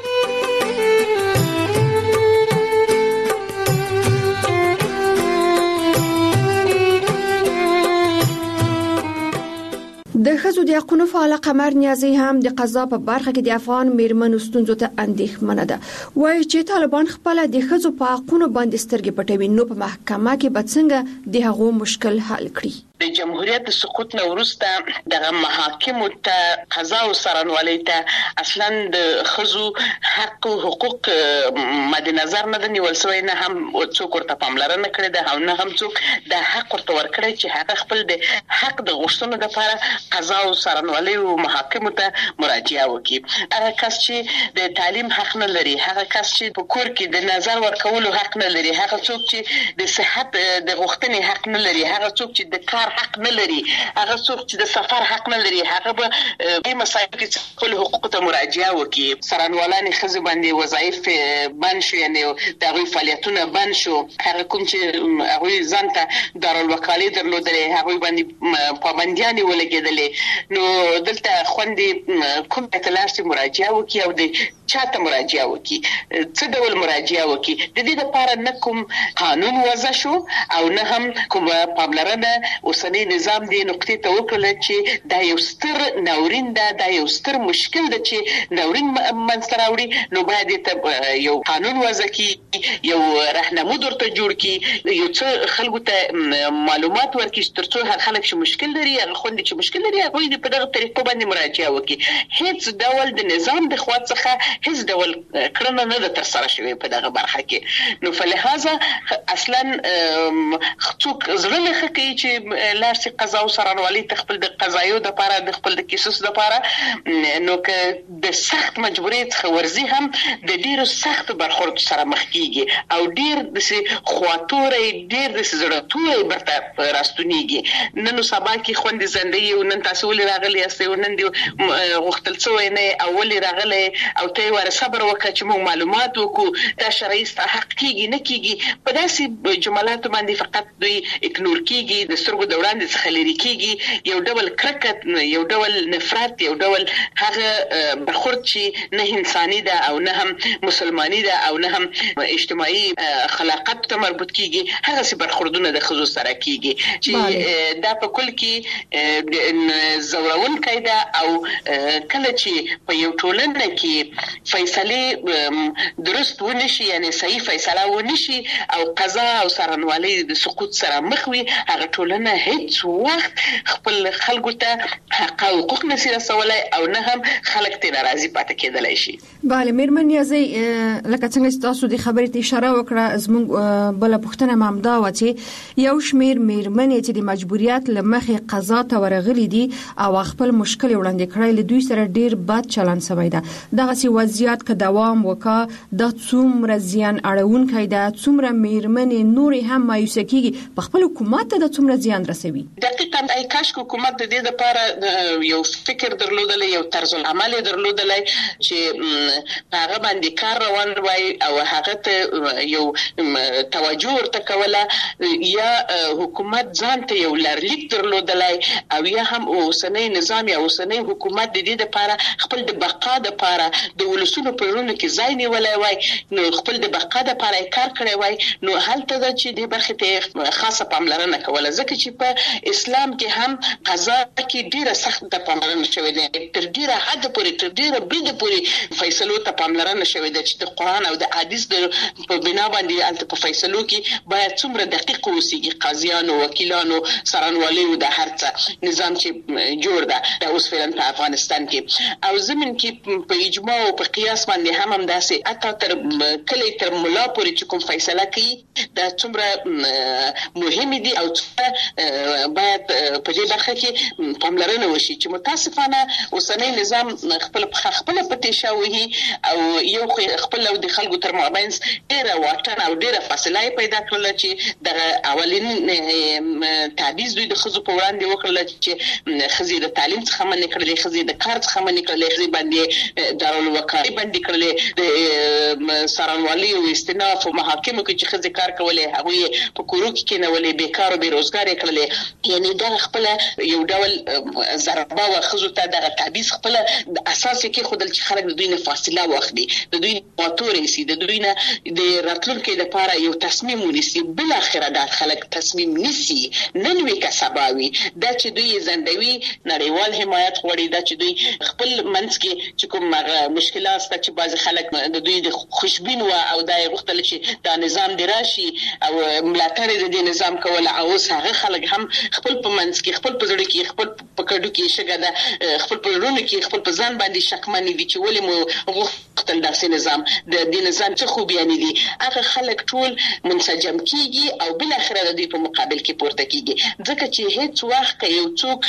د ښځو د حقوقو فعال قمر نیازي هم د قضا په برخه کې د افغان میرمنو ستونزو ته اندېښمنه ده. وایي چې طالبان خپل د ښځو په حقوقو باندې سترګې پټوي، نو په محکمه کې به څنګه د هغو مشکل حل کړي. د جمهوریت د سقوط نه وروسته د محاکمو ته قضا او څارنوالۍ ته اصلا د ښځو حق او حقوق مد نظر نه نیول شوی، نه هم څوک ورته پاملرنه کړې ده او نه هم څوک د حق ورته ورکړی چې هغه خپل د حق د غوښتنو لپاره قضا او څارنوالۍ او محاکمو ته مراجعه وکړي. هغه کس چې د تعلیم حق نه لري، هغه کس چې په کور کې د نظر ورکولو حق نه لري، هغه څوک چې د صحت د غوښتنې حق نه لري، هغه څوک چې د کار حق نه لري، هغه څوک چې د سفر حق نه لري، هغه به په مسایلو کې خپل حقوق ته مراجعه وکړي. څارنوالان ښځې باندې وظایف بند شو، یعنی د هغوی فعالیتونه بند شو. هغه کوم چې هغوی ځان ته دارالوکالۍ درلودلې هغوی باندې پابندیانې ولګېدلې. نو دلته خوندې کوم ته لاړ شي مراجعه وکړي او د چا ته مراجعه وکړي، څه ډول مراجعه وکړي. د دې لپاره نه کوم قانون وضع شو او نه هم کومه پاملرنه اوسنی نظام دې نقطې ته وکړل چې دا یو ستر ناورین ده، دا یو ستر مشکل ده چې ناورین منځته راوړي. نو باید ته یو قانون وضع کړي، یو راهنمود ورته جوړ کړي، یو څه خلکو ته معلومات ورکړي ترڅو هغه خلک چې مشکل لري، هغه خوندې چې مشکل لري، هغوی دې په دغه طریقو باندې مراجعه وکړي. هیڅ ډول د نظام د خوا څخه هیڅ ډول کړنه نه ده ترسره شوې په دغه برخه کې. نو فلهذا اصلا څوک زړه نه ښه کوي چې لاړ شي قضا او څارنوالۍ ته خپل د قضایو دپاره د خپل د کیسو دپاره، نو که د سخت مجبورۍ څخه ورځي هم د ډېرو سختو برخوردو سره مخ کېږي او ډېر داسې خواتوری، ډېر داسې زړهتوری برته راستونېږي. نن سبا کې خوندې زندۍ او نن تاسو ولې راغلي یاستئ او نن دې غوښتل څه وی نه او ولې راغلی او ته یو صبر وکړه چې موږ معلومات وکړو دا شرعي حق کیږي نه کیږي په داسې جملاتو باندې فقط دوی اګنور کیږي د سترګو د وړاندې څخه لري کیږي یو ډول کرکټ یو ډول نفرت یو ډول هغه برخورد چې نه انساني ده او نه هم مسلماني ده او نه هم اجتماعي خلاقت ته مربوط کیږي هغه سي برخوردونه د خزو سره کیږي چې دا په کل کې زورون کیده او کله چې په یو ټولنه کې فیصله درست ونشي یعنی صحیح فیصله ونشي او قضا او سرنوالي د سقوط سره مخ وي هغه ټولنه هیڅ وخت خپل خلکو ته حق او حقوق نشي رسولای او نه هم خلک ته ناراضي پاتې کېدلای شي. bale میرمن نیازی لکه څنګه تاسو د خبرې ته اشاره وکړه زموږ بل پښتنه مامدا و چې یو شمیر میرمنې چې د مجبوریت لمخې قضا ته ورغلي دي او خپل مشکل وړاندې کړی له دوی سره ډیر بد چلند شوی ده دغه سی وضعیت که دوام وکا د څومره زیان اړونکې ده څومره میرمنې نور هم مایوسه کیږي په خپل حکومت ته د څومره زیان رسوي. دقیقاً ای کاش حکومت د دې لپاره یو فکر درلودل یو طرز العمل درلودل چې هغه باندې کار روان وای او هغه ته یو توجه ورته کوله یا حکومت ځان ته یو لارلیک درلودلای او یا هم اوسنۍ نظام یا اوسنۍ حکومت د دې لپاره خپل د بقا لپاره د ولسونو په ورونو کې ځای نیولای وای نو خپل د بقا لپاره کار کړی وای نو هلته د چې د برخه ته خاصه پاملرنه کوله ځکه چې په اسلام کې هم قضا کې ډیره سخت د پاملرنه شوې ده تر ډیره حد پورې تر ډیره بده پورې فیصلو ته پاملرنه شوې ده چې د قران او د حدیث په بنا باندې الته په فیصلو کې باید څومره دقیق اوسېږي قاضیانو وکیلانو سرانوالیو د هرڅه نظام چې جوړ ده د اوس فعلا په افغانستان کې او زمين کې په اجماع او په قیاس باندې هم داسې اته تر کله تر ملا پورې چې کوم فیصله کوي دا څومره مهم دي او باید په دې برخه کې پاملرنه وشي چې متاسفانه اوسنۍ نظام خپل پټې شوی او یو خپل او د خلکو تر مابین ډیره واټن او ډیره فاصله پیدا کړل چې د اولین تعویض دوی د خزو په وړاندې وکړل چې خزي د تعلیم څخه منې کړلې خزي د کار څخه منې کړلې خزي باندې دارالوکالۍ باندې کړلې د سرانوالي او استناف او محاکمو کې چې خزي کار کولې هغه په کورو کې کېنولې بیکار او بیروزګار کړلې یعنی دا خپل یو ډول ضربه او خزو ته د تعویض خپل اساس کې خودل چې خلک د دوی نه فاصله واخلي د دوی موتورې سي د دوی نه د راتلونکو لپاره یو تصمیم ونیسي بل اخره د خلک تصمیم نيسي نن وی کا سباوي دا چې دوی زندوي نړیوال حمایت غوړي دا چې دوی خپل منځ کې چې کوم مشکلات ست چې بعض خلک د دوی د خوشبین او د غختل چې دا نظام دراشي او ملاتړ د دې نظام کول او هغه خلک هم خپل په منځ کې خپل په ځړ کې خپل په کډو کې شګه ده خپل په ورونو کې خپل په ځان باندې شکمن دي چې ولې مو غختل داسې نظام د دې نظام څخه خو بیان دي هغه خلک ټول منسجم کیږي او بل اخره د دې په مقابل کې پورته کیږي ځکه چې هیڅ وخت یو څوک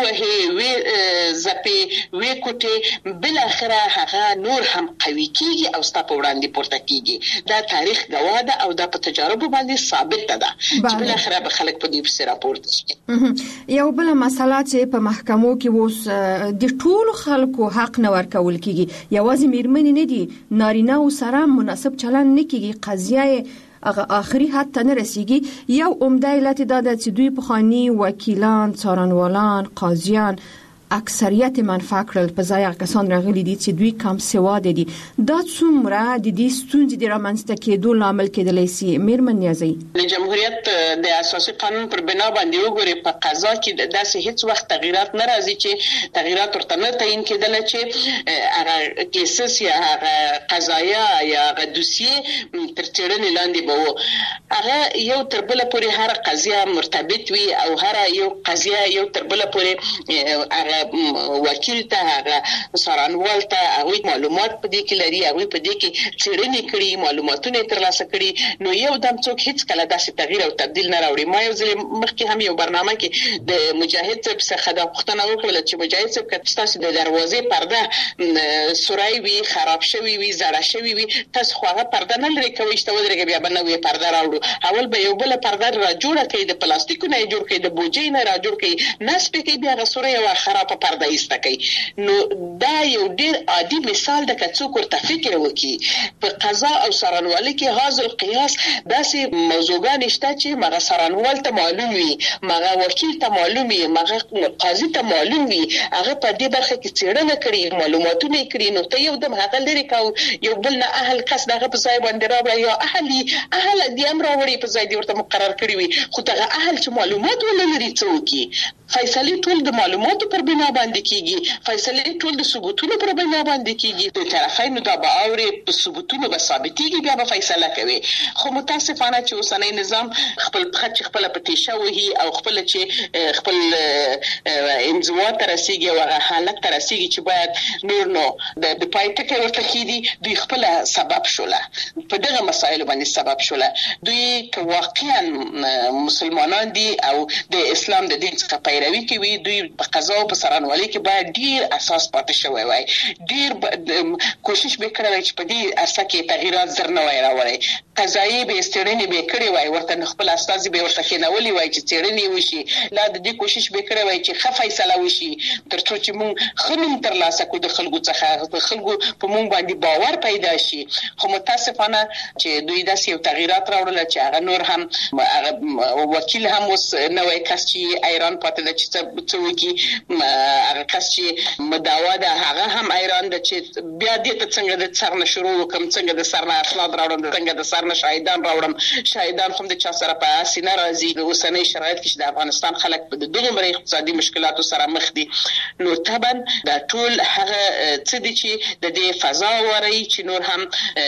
وه وی زپی وی کوټه بل اخره هغه نور هم قوي کیږي او ستاسو وړاندې پورته کیږي دا تاریخ گواه او دا په تجارب باندې ثابت ده چې بل اخره به خلک په دې په راپورته شي یو بل مسله چې په محکمو کې ووس د ټول خلکو حق نه ورکول کیږي یوازې میرمنې نه دي نارینه او سره مناسب چلند نه کیږي قضیه هغه آخري حد ته نه رسیږي یو عمده علت دا ده چې دوی په خاني وکیلان څارنوالان قاضیان اکثریت منفعه کړل په ځای کسان راغلي دي چې دوی کم سواد دي دا څومره د دې ستونزې د رامنځته کېدو لامل کېدلی شي میرمن نیازی د جمهوریت د اساسي قانون پر بنا باندې وګوري په قضا کې داسې هیڅ وخت تغیرات نه راځي چې تغیرات ورته نه تعین کېدل چې هغه کیسس یا هغه قضایا یا هغه دوسیه تر څېړنې لاندې به وو هغه یو تر بله پورې هر قضیه مرتبط وي او هر یو قضیه یو تر بله پورې هغه وکیل ته هغه سرانوال ته هغه معلومات په دې کې لري هغه په دې کې څېړنې کړي معلوماتونه ترلاسه کړي نو یو دم څوک هیڅ کله داسې تغییر او تبديل نه راوړي ما یو ځل مخکې هم یو برنامه کې د مجاهد صاحب څخه د پښتنه وکړل چې مجاهد صاحب کله تاسو د دروازې پرده سورای وی خراب شوی وی زړه شوی وی تاسو خو هغه پرده نه لري کوي چې ودرګي بیا بنوي پرده راوړو اول به یو بل پرده را جوړه کړي د پلاستیکو نه جوړ کړي د بوجي نه را جوړ کړي نس په کې بیا سورای او خراب په پرده ایسته کوي. نو دا یو ډیر عادي مثال د کڅوک ورته فکر وکي په قضا او سرانوالي کې حاضر قیاس داسې موضوعګان شته چې مغه سرانوال ته معلوم وي، مغه وکیل ته معلوم وي، مغه قاضي ته معلوم وي، هغه په دې برخه کې څېړنه کړي، معلوماتونه کړي، نو ته یو د هغه لري کو یو بل نه اهل کس دغه په ځای باندې راوړي یا اهل دې امر راوړي په ځای دې ورته مقرر کړی وي، خو دغه اهل چې معلومات ولري څوک فیصله ټول د معلوماتو پر بنا باندې کیږي، فیصله ټول د ثبوتونو پر بنا باندې کیږي، د طرفینو د باوري په ثبوتونو به ثابتيږي بیا به فیصله کوي. خو متاسفانه چې اوسنۍ نظام خپل خط خپل پټیشه وهي او خپل چې خپل انزوا ترسيږي او هغه حالت ترسيږي چې باید نور نو د پایټکه ورته کیدي، دوی خپل سبب شوله په دغه مسایلو باندې سبب شوله. دوی که واقعا مسلمانان دي او د اسلام د دین څخه پیروي کوي، دوی په قضا او په سرانوالي کې باید ډیر اساس پاتې شوی وای، ډیر کوشش وکړي چې په دې اساس کې تغیرات زر نه وای راوړي، قضایي به استړنی به کړی وای، ورته خپل استاد به ورته کېنولي وای چې څېړنی وشي، لا د دې کوشش وکړي وای چې ښه فیصله وشي ترڅو چې موږ خنوم تر لاسه کو د خلکو څخه د خلکو په موږ باندې باور پیدا شي. خو متاسفانه چې دوی داسې یو تغیرات راوړل چې هغه نور هم وکیل هم اوس نوې کس چې ایران پاتې د چې څوکي هغه کس چې مدعوا ده هغه هم ایران د چې بیا دې ته څنګه د څرنه شروع وکم، څنګه د سرنه اسناد راوړم، څنګه د سرنه شاهدان راوړم، شاهدان هم د چا سره په اسینه راځي. د اوسنۍ شرایط کې چې د افغانستان خلک په دغه اقتصادي مشکلاتو سره مخ دي، نو طبعا دا ټول هغه څه دي چې د دې فضا وري چې نور هم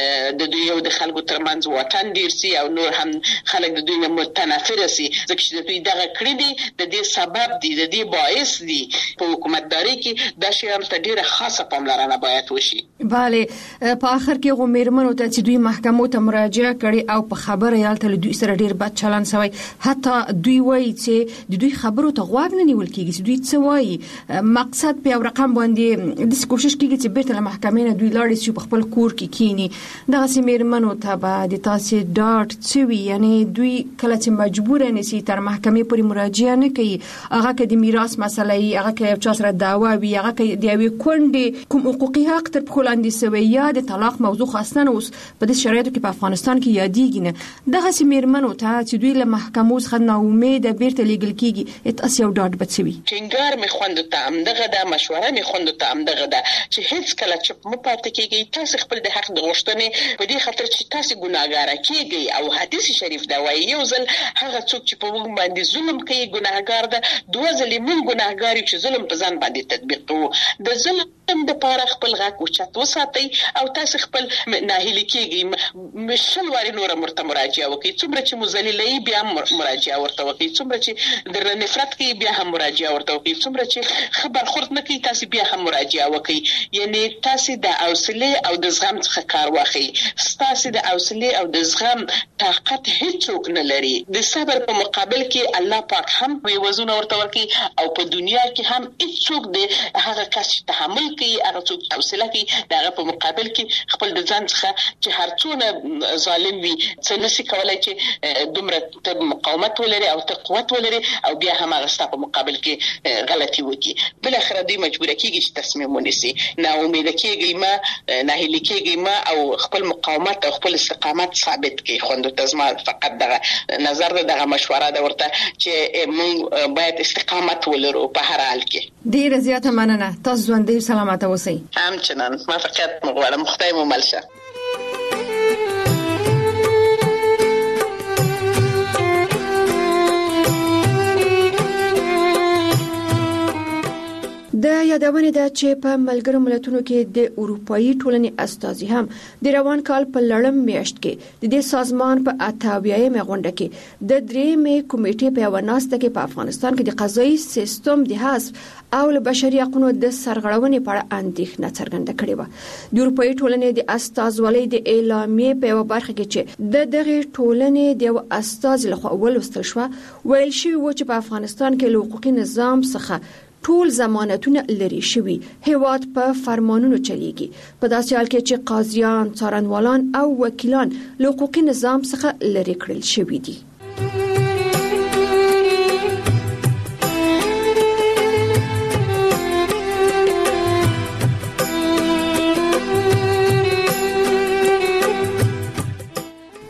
د دوی او د خلکو ترمنځ واټن ډیر سي او نور هم خلک د دوی نه متنفر سي، ځکه چې دوی دغه کړی دي د دې سبب دي، د دې باعث دي. په حکومتداري کې دا شی هم ډیره خاصه پاملرنه باید وشي. bale په اخر کې غومرمنو ته چې دوی محکمو ته مراجعه کړي او په خبره یالته دوی سره ډیر بد چلن شوی، حتی دوی وایي چې د دوی خبرو ته غوږ نه نیول کیږي، دوی څه وایي مقصد په رقم باندې د کوشش کیږي چې بیرته له محکمې نه دوی لاړ شي په خپل کور کې کینی. دغه سیمرمنو ته به د تاسو ډاټ چوي، یعنی دوی کله چې مجبور نه سي تر محکمې پورې مراجعه نه کوي، هغه کې د میراث مسله ای، هغه کې چا سره دعوا وي، هغه کې د یوې کونډې کوم حقوقي حق تر پخلاندې سوی یا د طلاق موضوع خاصه اوس په دې شرایطو کې په افغانستان کې یادېږي نه. دغه سیمرمنو ته چې دوی له محکمو څخه نا امید بیرته لیږل کیږي، تاسو یو ډاټ بچوي. ټینګار می خوند ته امدغه د مشوره می خوند ته امدغه د چې هیڅ کله چې مو پاتې کیږي تاسو خپل د حق د غوښتنې په دې خاطر چې تاسو ګناهګار کیږي، او حدیث شریف دا وایي یو ځل هغه څوک چې په موږ باندې ظلم کوي ګناهګار ده، دوه ځلې موږ ګناهګار یو چې ظلم په ځان باندې تطبیق کوو. د ظلم د پاره خپل غاک اوچت وساتئ او تاسو خپل ناهیلي کیږي، مشل واري نور مرته مراجعه وکړي، څومره چې مذللې بیا مراجعه ورته وکړي، څومره چې در نفرت کوي بیا هم مراجعه ورته وکړي، څومره چې خبر خورد نه کوي تاسو بیا هم مراجعه وکړي. یعنی تاسو د حوصله او د زغم څخه کار واخلئ. تاسو د حوصله او د زغم طاقت هیڅوک نه لري. د صبر په مقابل کې الله پاک هم وزونه ورته ورکړي او په دنیا کې هم هیڅوک د هغه کس تحمل کوي، هغه څوک حوصله کوي دغه په مقابل کې خپل د ځان څخه چې هر څونه ظالم وي څه نشي کولای چې دومره مقاومت ولري او قوت ولري او بیا هم هغه ستاسو په مقابل کې غلطي وکړي. بل اخر دوی مجبور کیږي چې تصمیم ونیسي، نا امید کیږي ما ناهیلي کیږي ما او خپل مقاومت او خپل استقامت ثابت کړي. خوند تزما فقط دغه نظر دغه مشوره ده ورته چې موږ باید استقامت ولرو په هر حال کې. ډیر زیاته مننه، تاسو ژوندۍ سلامت اوسئ. همچنان ما فقط مغواړم خدای مو مل شه. د یادونه ده چې په ملګرو ملتونو کې د اروپאי ټولنې استازي هم د روان کال په لړم میاشت کې د دې سازمان په 88مه غونډه کې د 3مې کمیټې په وناسته کې په افغانستان کې د قضایي سیستم د حذف او له بشري حقوقو د سرغړونې په اړه اندېښنه څرګنده کړې و. د اروپאי ټولنې د استازولۍ د اعلامیې په یو برخه کې چې د دغه ټولنې د یو استاز لخوا ولوستل شو، ویل شوی و چې په افغانستان کې له حقوقي نظام څخه ټول ضمانتونه لري شوی، هیواد په فرمانونو چلیږي، په داسې حال کې چې قاضیان، څارنوالان او وکیلان له حقوقي نظام څخه لري کړل شوی دي.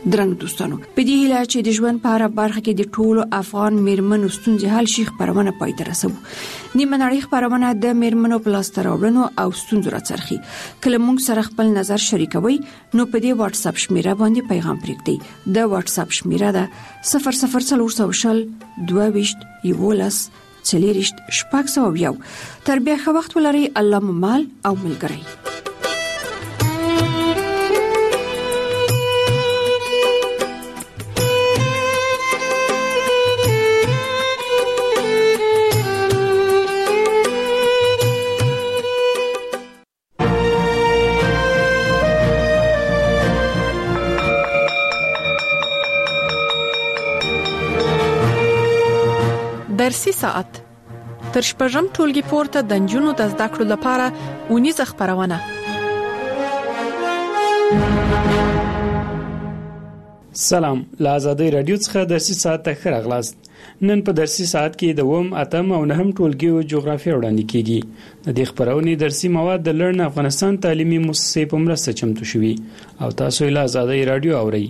درنګ دوستانو په دې هیله چې د ژوند په اړه برخه کې د ټولو افغان میرمنو ستونزې حل شي خبرونه پای ته رسوو. نیمه نړۍ خبرونه د میرمنو په لاس راوړنو او ستونزو راڅرخي. کله موږ سره خپل نظر شریکوي نو په دې واتس اپ شمیره باندې پیغام پرېږدئ. د واتس اپ شمیره ده 0040 22 11 40 شپږ. تر بیا ښه وخت ولرئ. الله مو مال او ملګری. درسي ساعت تر شپږم ټولګي پورته د نجونو د زده کړو لپاره اونیزه خبرونه. سلام، له آزادۍ رادیو څخه درسي ساعت ته ښه راغلاست. نن په درسي ساعت کې د 8 او 9 ټولګیو جغرافیه وړاندې کیږي. د دې خبرونې درسي مواد د لرن افغانستان تعلیمي مؤسسې په مرسته چمتو شوي او تاسو یې له آزادۍ رادیو اورئ.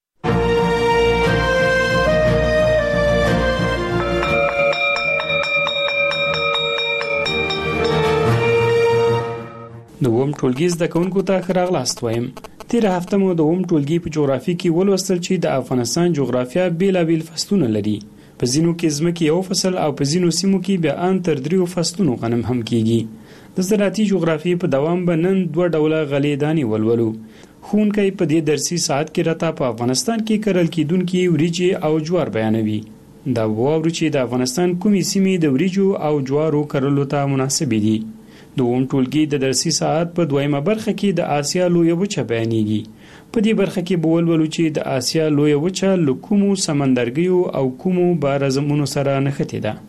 د 8 ټولګي زده کوونکو ته ښه راغلاست وایم. تیره هفته مو د 8 ټولګي په جغرافي کې ولوستل چې د افغانستان جغرافیه بیلابیل فصلونه لري. په ځینو کې ځمکې یو فصل او په ځینو سیمو کې بیا ان تر 3 فصلونو غنم هم کیږي. د زراعتي جغرافي په دوام به نن 2 ډوله غلې دانې ولولو. ښوونکی په دې درسي ساعت کې راته په افغانستان کې کرل کېدونکي وریجې او جوار بیانوي. دا واورو چې د افغانستان کومې سیمې د وریجو او جوارو کرلو ته مناسبې دي. د 8 ټولګي د درسي ساعت په دویمه برخه کې د آسیا لویه وچه بیانېږي. په دې برخه کې به ولولو چې د آسیا لویه وچه له کومو سمندرګیو او کومو بارزمونو سره نښتې ده.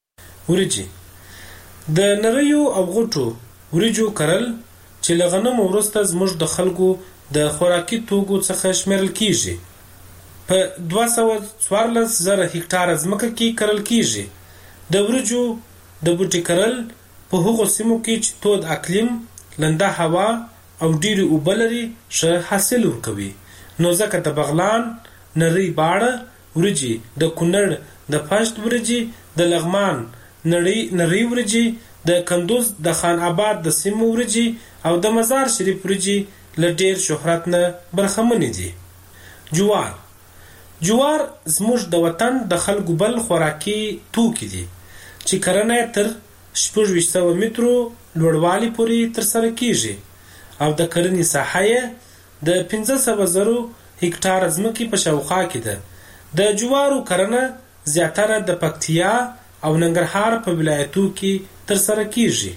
وریجې د نریو او غټو وریجو کرل چې له غنمو وروسته زموږ د خلکو د خوراکي توکو څخه شمیرل کیږي. په 214,000 هکتاره ځمکه کې کرل کیږي. د وریجو د بوټي کرل په هغو سیمو کې چې تود اقلیم، لنده هوا او ډیری اوبه لري ښه حاصل ورکوي. نو ځکه د بغلان، نری باړه وریجې، د کونړ د پشت وریجې، د لغمان نری وریجې، د کندوز د خان آباد د سیمو وریجې او د مزار شریف وریجې له ډیر شهرت نه برخمنې دي. جوار زموږ د وطن د خلکو بل خوراکي توکي دي چې کرنه تر 600 مترو لوړوالي پورې ترسره کیږي او د کرنې ساحه د 500,000 هکتاره ځمکې په شاوخوا کې ده. د جوارو کرنه زیاتره د پکتیا او ننګرهار په ولایتو کې ترسره کیږي.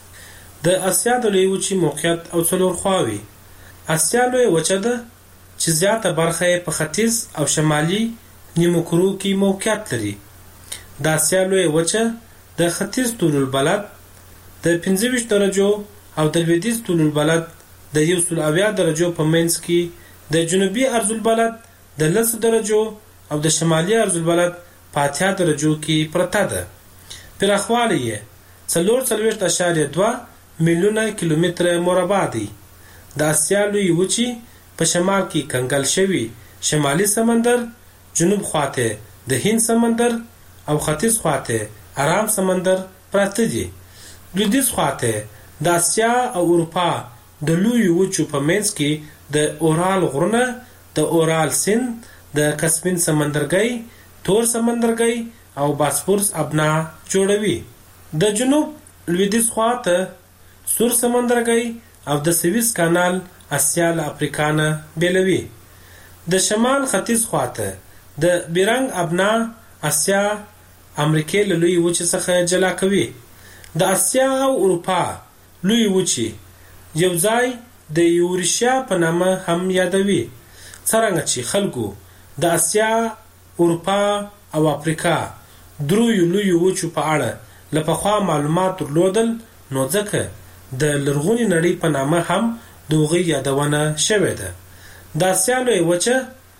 د اسیا د لویې وچې موقعیت او څلور خواوې. اسیا لویه وچه ده چې زیاته برخه په ختیځ او شمالي نیمو کرو کې موقعیت لري. د اسیا لویه وچه د ختیځ طول البلد د 25 درجو او د لویدیځ طول البلد د 170 درجو په منځ کې، د جنوبي عرض البلد د 10 درجو او د شمالي عرض البلد په 80 درجو کې پرته ده. پراخوالی یې 4.2 میلیونه کیلومتره مربع دی. د اسیا لویې وچې په شمال کې کنګل شوي شمالي سمندر، جنوب خواته د هند سمندر او ختیځ خواته آرام سمندر پراته دي. لویدیځ خواته د اسیا او اروپا د لویو وچو په منځ کې د اورال غرونه، د اورال سیند، د کسپین سمندرګي، تور سمندرګي او باسفورس ابنا جوړوي. د جنوب لویدیځ خواته سور سمندرګي او د سویس کانال اسیا له افریقا نه بیلوي. د شمال ختیځ خواته د بیرنګ ابنا اسیا امریکای له لوی وچې څخه جلا کوي. د اسیا او اروپا لوی وچې یو ځای د یورشیا په نامه هم یادوي. څرنګه چې خلکو د اسیا، اروپا او افریقا دریو لوی وچو په اړه له پخوا معلومات درلودل، نو ځکه د لرغونې نړۍ په نامه هم د هغوی یادونه شوې ده. د اسیا لوی وچه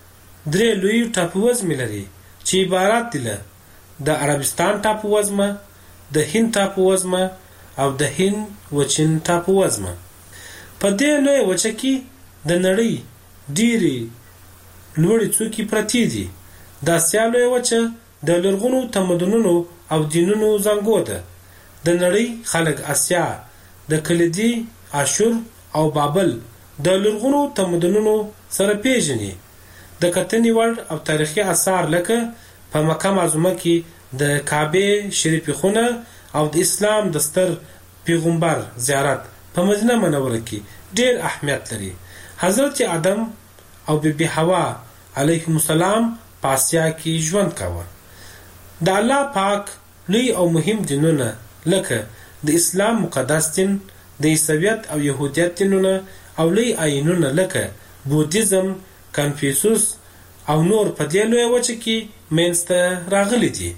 3 لوی ټاپووزمې لري چې عبارت دي له د عربستان ټاپووزمه، د هند ټاپووزمه او د هند وچین ټاپووزمه. په دې لوی وچه کې د نړۍ ډېری لوړې څوکې پرتې دي. د اسیا لویه وچه د لرغونو تمدنونو او دینونو زانګو ده. د نړۍ خلک اسیا د کلیدي اشور او بابل د لرغونو تمدنونو سره پیژني. د کتنې وړ او تاریخي آثار لکه په مکه معظمه کې د کعبه شریفه خونه او د اسلام د ستر پیغمبر زیارت په مدینه منوره کې ډېر اهمیت لري. حضرت آدم او بیبي حوا علیهم السلام په اسیا کې ژوند کاوه. د الله پاک لوی او مهم دینونه لکه د اسلام مقدس دین، د عیسویت او يهودیت دینونه او لوی آیینونه لکه بودیزم، کنفیوسوس او نور په دې لویه وچه کې منځته راغلي دي.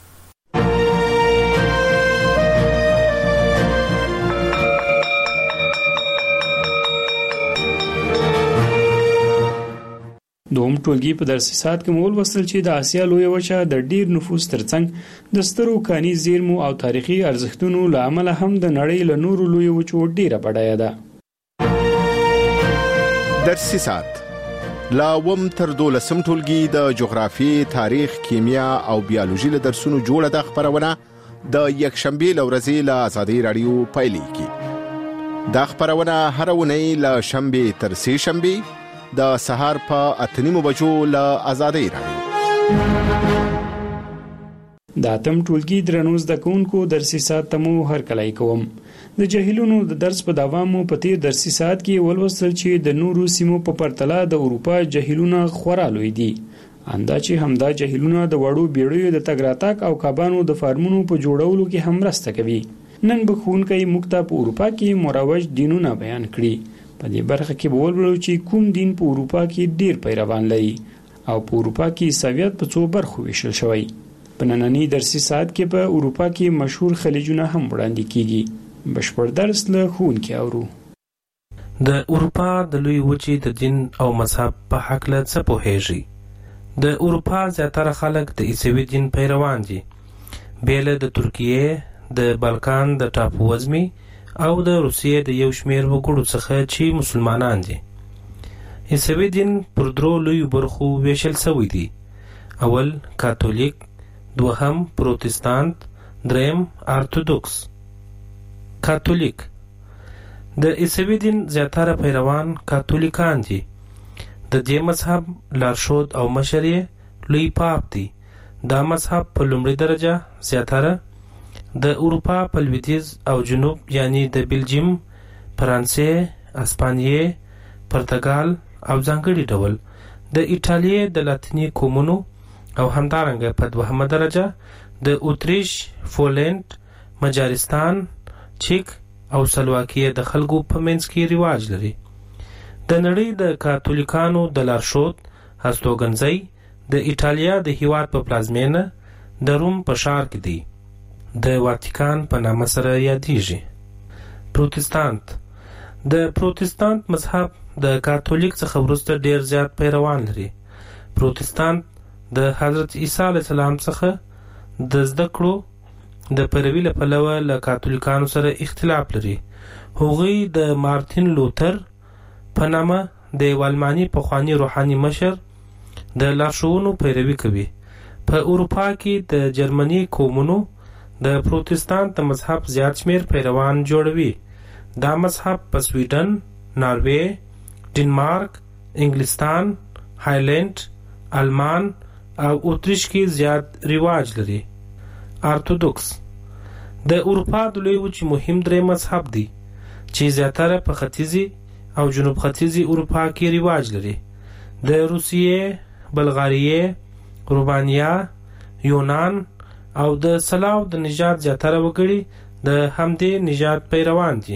دوم ټولګي په درسي ساعت کې مول وصل چې د آسیا لویه وچه د ډیر نفوس ترڅنګ د سترو کاني زیرمو او تاریخي ارزښتونو له امله هم د نړۍ له نورو لویو وچو ډیره بډایه ده. درسي ساعت لا وم تر 12 ټولګي د جغرافي، تاریخ، کیمیا او بیولوژي له درسونو جوړه د خبرونه د یکشنبه لورځي له آزادي رادیو پایلیږي. دا خبرونه هر ونی له شنبه تر سه شنبه د سهار په 8:30 بجو له آزادي رادیو. د اتم ټولګي درنو زده کوونکو درسي ساعت تمو هر کله کوم. د جهیلونو د درس په دوام په تیر درسي ساعت کې ولوستل چې د نورو سیمو په پرتله د اروپا جهیلونه خورا لوی دي. اندازې همدا جهیلونه د وړو بیړیو د تګ راتګ او کبانو د فارمونو په جوړولو کې هم مرسته کوي. نن به ښوونکی موږ ته په اروپا کې مروج دینونه بیان کړي. په دې برخه کې به ولولو چې کوم دین په اروپا کې ډیر پیروان لري او په اروپا کې عیسویت په څو برخو ویشل شوی. په نننی درسي ساعت کې په اروپا کې مشهور خلیجونه هم وړاندې کیږي. بشپړ درس له ښوونکي اورو. د اروپا د لوی وچې د دین او مذهب په حق له څه پوهیږي؟ د اروپا زیاتره خلک د عیسوي دین پیروان دي، بیل د ترکیه، د بالکان د ټاپو وزمي او د روسیې د یو شمیر وګړو څخه چې مسلمانان دي. عیسوي دین پر درو لوی برخو ویشل شوی دی. اول کاتولیک، دوهم پروتستانت، دریم ارتودوکس. کاتولیک د عیسوي دین زیاتره پیروان کاتولیکان دي. د دې مذهب لارښود او مشر یې لوی پاپ دی. دا مذهب په لومړي درجه زیاتره د اروپا په لویدیځ او جنوب یعنی د بلجیم، فرانسې، اسپانیې، پرتګال او ځانګړي ډول د ایټالیې د لاتیني قومونو او همدارنګه په دوهمه درجه د اتریش، پولند، مجارستان، چیک او سلواکیه د خلکو په منځ کې رواج لري. د نړۍ د کاتولیکانو د لارښود هستوګنځي د ایټالیا د هیواد په پلازمینه د روم په ښار کې دی. د واتیکان په نامه سره یادېږي. پروتستانت د پروتستانت مذهب د کاتولیک څخه وروسته ډیر زیات پیروان لري. پروتستانت د حضرت عیسی علیه السلام څخه د زده کړو د پیروي له پلوه له کاتولیکانو سره اختلاف لري. هغوی د مارتین لوتر په نامه د یو الماني پخواني روحاني مشر د لارښوونو پیروي کوي. په اروپا کې د جرمني قومونو د پروتستانت د مذهب زیات شمیر پیروان جوړوي. دا مذهب په سویډن، ناروې، ډنمارک، انګلستان، هایلند، آلمان او اتریش کې زیات رواج لري. ارتودوکس د اروپا د لوی وچې مهم درې مذهب دی چې زیاتره په ختیځي او جنوب ختیځي اروپا کې رواج لري. د روسیې، بلغاریې، رومانیا، یونان او د سلاو د نژاد زیاتره وګړي د همدې نژاد پیروان دي.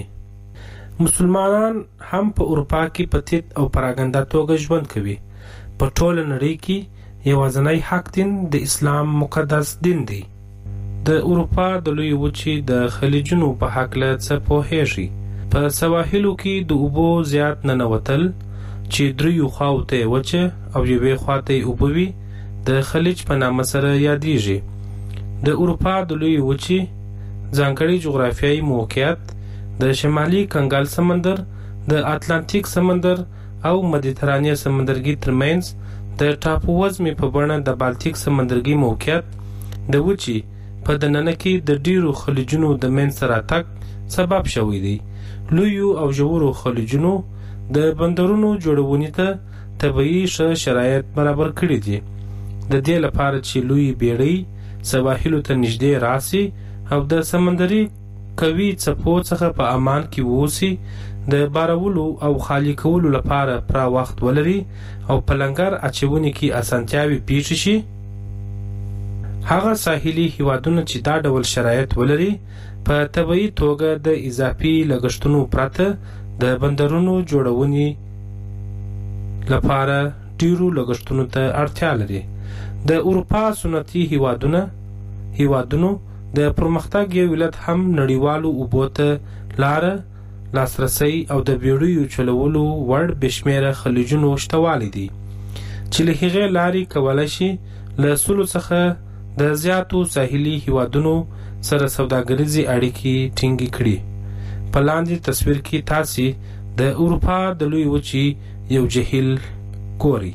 مسلمانان هم په اروپا کې په تیت او پراګنده توګه ژوند کوي. په ټوله نړۍ کې یوازینی حق دین د اسلام مقدس دین دی. د اروپا د لوی وچې د خلیجونو په حق له څه پوهیږي؟ په سواحلو کې د اوبو زیات ننوتل چې دریو خواو ته وچه او یوې خوا ته اوبه وي د خلیج په نامه سره یادېږي. د اروپا د لوی وچې ځانګړی جغرافیایي موقعیت د شمالي کنګل سمندر، د اتلانتیک سمندر او مدیترانې سمندرګي ترمنځ د ټاپو وزمې په بڼه د بالتیک سمندرګي موقعیت د وچې په دننه کې د ډیرو خلیجونو د منځته راتګ سبب شوی دی. لویو او ژورو خلیجونو د بندرونو جوړونې ته طبیعي ښه شرایط برابر کړي دي، د دې لپاره چې لوی بیړۍ سواحلو ته نږدې راسي او د سمندري قوي څپو څخه په امان کې واوسي، د بارولو او خالي کولو لپاره پوره وخت ولري او په لنګر اچونې کې اسانتیاوې پیښ شي. هغه ساحلي هیوادونه چې دا ډول شرایط ولري په طبیعي توګه د اضافي لګښتونو پرته د بندرونو جوړونې لپاره ډیرو لګښتونو ته اړتیا لري. د اروپا صنعتي هیوادونو د پرمختګ یو علت هم نړیوالو اوبو ته لاره، لاسرسی او د بیړیو چلولو وړ بشمیره خلیجونو شتوالی دي چې له هغې لارې کولی شي له 100 څخه د زیاتو ساحلي هیوادونو سره سوداګریزې اړیکې ټینګې کړي. په لاندې تصویر کې تاسې د اروپا د لوی وچې یو جهیل ګورئ.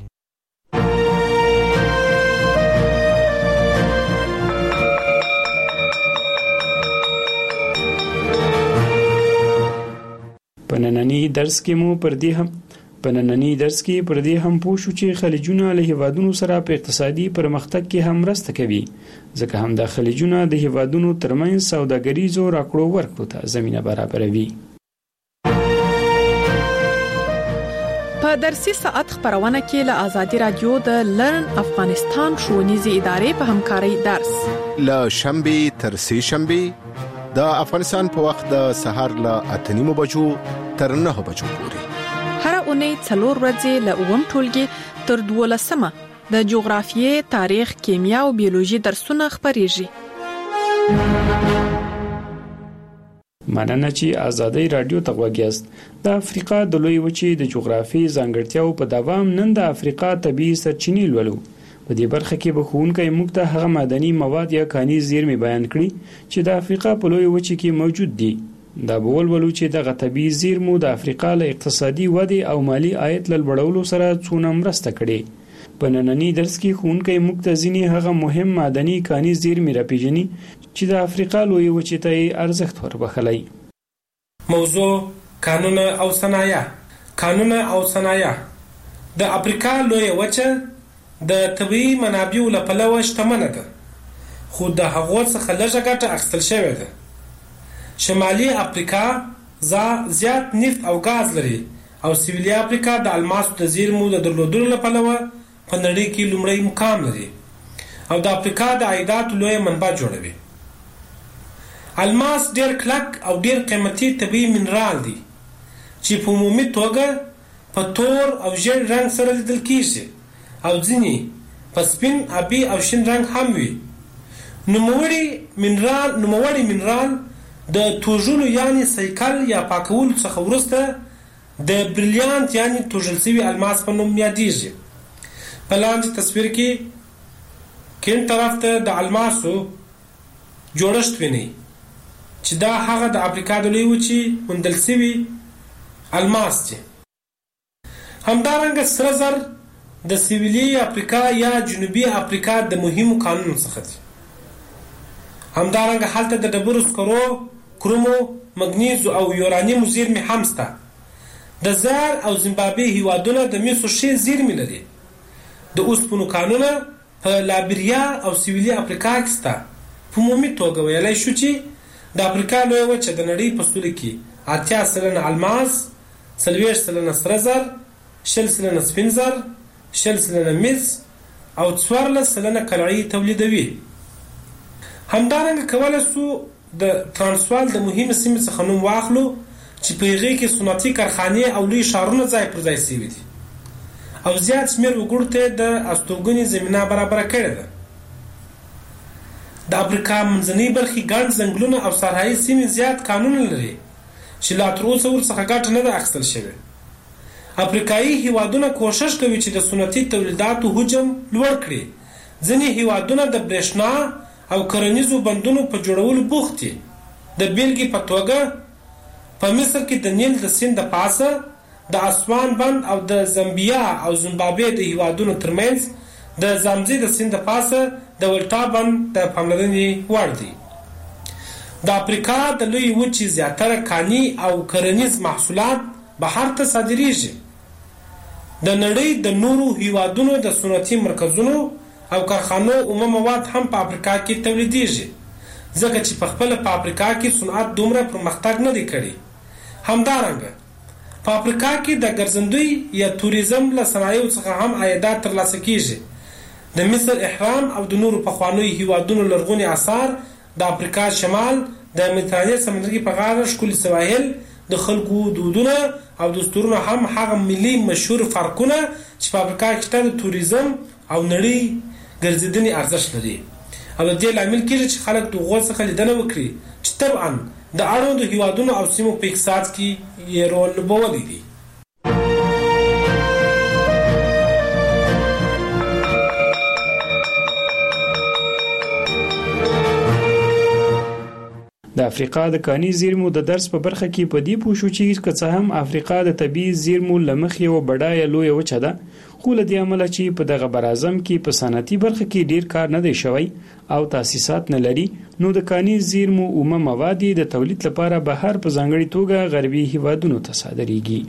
په نننی درس کې پر دې هم پوه شو چې خلیجونه له هیوادونو سره په اقتصادي پرمختګ کې هم مرسته کوي، ځکه هم دا خلیجونه د هیوادونو ترمنځ سوداګریزو راکړو ورکړو ته زمینه برابروي. په درسي ساعت خبرونه کې له آزادي رادیو د لرن افغانستان ښوونیزې ادارې په همکارۍ درس له شنبه تر سه شنبه د افغانستان په وخت د سهار له 8:30 بجو تر 9 بجو پورې. هر اونۍ 4 ورځې له 9 ټولګي تر 12 د جغرافیې، تاریخ، کیمیا او بیولوژي درسونه خبريږي. مننه چې آزادي رادیو ته غوږیاست. د افریقا د لوی وچې د جغرافیې ځانګړتیاو په دوام نن د افریقا طبیعي سرچینې لولو. په دې برخه کې به ښوونکی موږ ته هغه معدني مواد یا کاني زیرمې بیان کړي چې د افریقا په لوی وچې کې موجود دي. دا به ولولو چې دغه طبیعي زیرمو د افریقا له اقتصادي ودې او مالی عاید له لوړولو سره څونه مرسته کړې. په نننی درس کې ښوونکی موږ ته ځینې هغه مهم معدني کاني زیرمې راپېژني چې د افریقا لوی وچې ته یې ارزښت وربخلی. موضوع کانونه او صنایع. د افریقا لوی وچه د طبیعي منابعو له پلوه شتمنه ده، خو د هغو څخه لږه ګټه اخیستل شوې ده. شمالي افریقا زیات نفت او غاز لري او سویلي افریقا د الماسو د زیرمو د درلودلو له پلوه په نړۍ کې لومړی مقام لري او د افریقا د عایداتو لویه منبع جوړوي. الماس ډیر کلک او ډیر قیمتي طبیعي منرال دی چې په عمومي توګه په تور او ژیړ رنګ سره لیدل کیږي او ځینې په سپین، آبي او شین رنګ هم وي. نوموړی منرال د توژلو یعنی سایکل یا پاکولو څخه وروسته د بریلیانت یعنی توژل شوي الماس په نوم یادیږي. په لاندې تصویر کې کیڼ طرف ته د الماسو جوړښت وینئ چې دا هغه د افریقا د لوی وچې موندل شوي الماس دي. همدارنګه سره زر د سویلي افریقا یا جنوبي افریقا د مهمو کانونو څخه دي. همدارنګه هلته د ډبرو سکرو، کرومو، مګنیزو او یورانیمو زیرمې هم شته. د زار او زیمبابوې هیوادونه د مسو ښې زیرمې لري. د اوسپنو کانونه په لایبریا او سویلي افریقا کې شته. په عمومي توګه ویلی شو چې د افریقا لویه وچه د نړۍ په سطحه کې 80% الماس، 40% سره زر، 20% سپین زر، 20% مس او 14% قلعې تولیدوي. همدارنګه کولی شو د ترانسوال د مهمې سیمې څخه نوم واخلو چې په هغې کې صنعتي کارخانې او لوی ښارونه ځای پر ځای شوي دي او زیات شمېر وګړو ته د استوګنې زمینه برابره کړې ده. د افریقا منځنۍ برخې ګڼ ځنګلونه او صحرایي سیمې زیات کانونه لري چې لا تر اوسه ورڅخه ګټه نه ده اخیستل شوې. افریقایي هیوادونه کوښښ کوي چې د صنعتي تولیداتو حجم لوړ کړي. ځینې هیوادونه د برېښنا او کرنیزو بندونو په جوړولو بوخت دي. د بیلګې په توګه په مصر کې د نیل د سیند د پاسه د اسوان بند او د زامبیا او زیمبابوې د هیوادونو ترمنځ د زامزي د سیند پاسه د ولټا بند د پاملرنې وړ دی. د افریقا د لوی وچې زیاتره کاني او کرنیز محصولات بهر ته صادریږي. د نړۍ د نورو هیوادونو د صنعتي مرکزونو او کارخانو اومه مواد هم په افریقا کې تولیدېږي، ځکه چې په خپل په افریقا کې صنعت دومره پرمختګ نه دی کړی. همدارنګه په افریقا کې د ګرځندوی یا توریزم له صنایعو څخه هم عایدات ترلاسه کیږي. د مصر احرام او د نورو پخوانیو هیوادونو لرغوني آثار، د افریقا شمال، د مدیترانې سمندرګي په غاړه ښکلي سواحل، د خلکو دودونه او دستورونه هم هغه ملي مشهور فرقونه چې په افریقا کې شته د توریزم او نړۍ ګرځېدنې ارزښت لري. او د دې لامل کېږي چې خلک د هغو څخه لیدنه وکړي چې طبعا د اړوندو هیوادونو او سیمو په اقتصاد کې یې رول لوبولی دی. د افریقا د کاني زیرمو د درس په برخه کې په دې پوه شو چې که څه هم افریقا د طبیعي زیرمو له مخې یوه بډایه لویه وچه ده، خو له دې امله چې په دغه براعظم کې په صنعتي برخه کې ډیر کار نه دی شوی او تاسیسات نه لري، نو د کاني زیرمو اومه مواد د تولید لپاره بهر په ځانګړې توګه غربي هیوادونو ته صادریږي.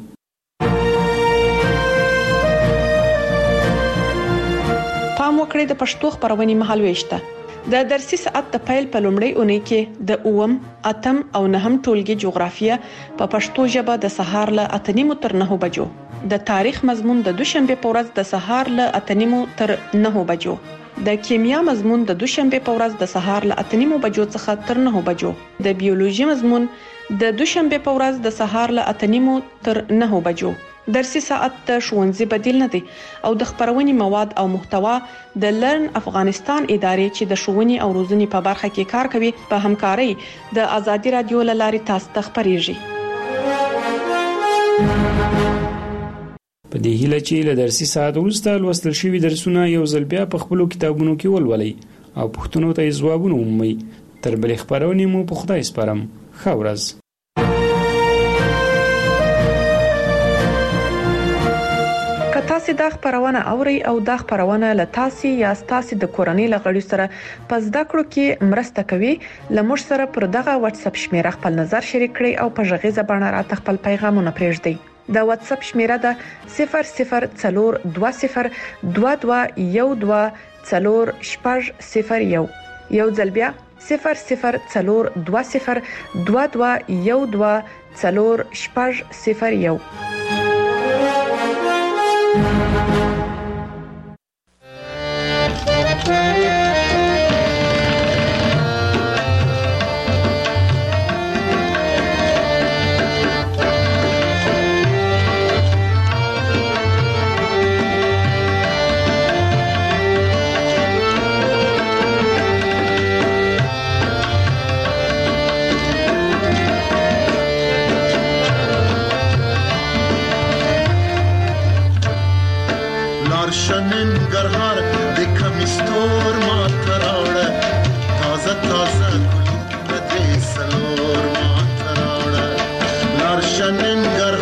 پام وکړئ د پښتو خبرونې مهالويشته. د درسي ساعت د پیل په لومړۍ اونۍ کې د اوم، اتم او نهم ټولګي جغرافیه په پښتو ژبه د سهار له 8:30 تر 9 بجو، د تاریخ مضمون د دوشنبه په ورځ د سهار له 8:30 تر 9 بجو، د کیمیا مضمون د دوشنبه په ورځ د سهار له 8:30 بجو څخه تر 9 بجو، د بیولوژي مضمون د دوشنبه په ورځ د سهار له 8:30 تر 9 بجو. درسي ساعت د ښوونځي بدیل نه دی او د خبرونې مواد او محتوا د لرن افغانستان ادارې چې د ښوونې او روزنې په برخه کې کار کوي په همکارۍ د ازادي رادیو له لارې تاسو ته خبرېږي. په دې هیله چې له درسي ساعت وروسته لوستل شوي درسونه یو ځل بیا په خپلو کتابونو کې ولولئ او پوښتنو ته یې ځوابونه ومومئ. تر بلې خپرونې مو په خدای سپارم. ښه ورځ. تاسو دا خبرونه اوري او دا خبرونه له تاسو یا تاسو د کورنۍ لغړي سره پس دا کړو کې مرسته کوي. لمر سره پر دغه واتس اپ شمیره خپل نظر شریک کړئ او په ژغې زبانه راته خپل پیغامونه پرېږدئ. دا واتس اپ شمیره ده 002022124001. یو ځل بیا 002022124001. ننګرهار د کمیستور ماته راوړه، تازه تازه ګلونه دې سلور ماته راوړه. لاړ شه ننګرهار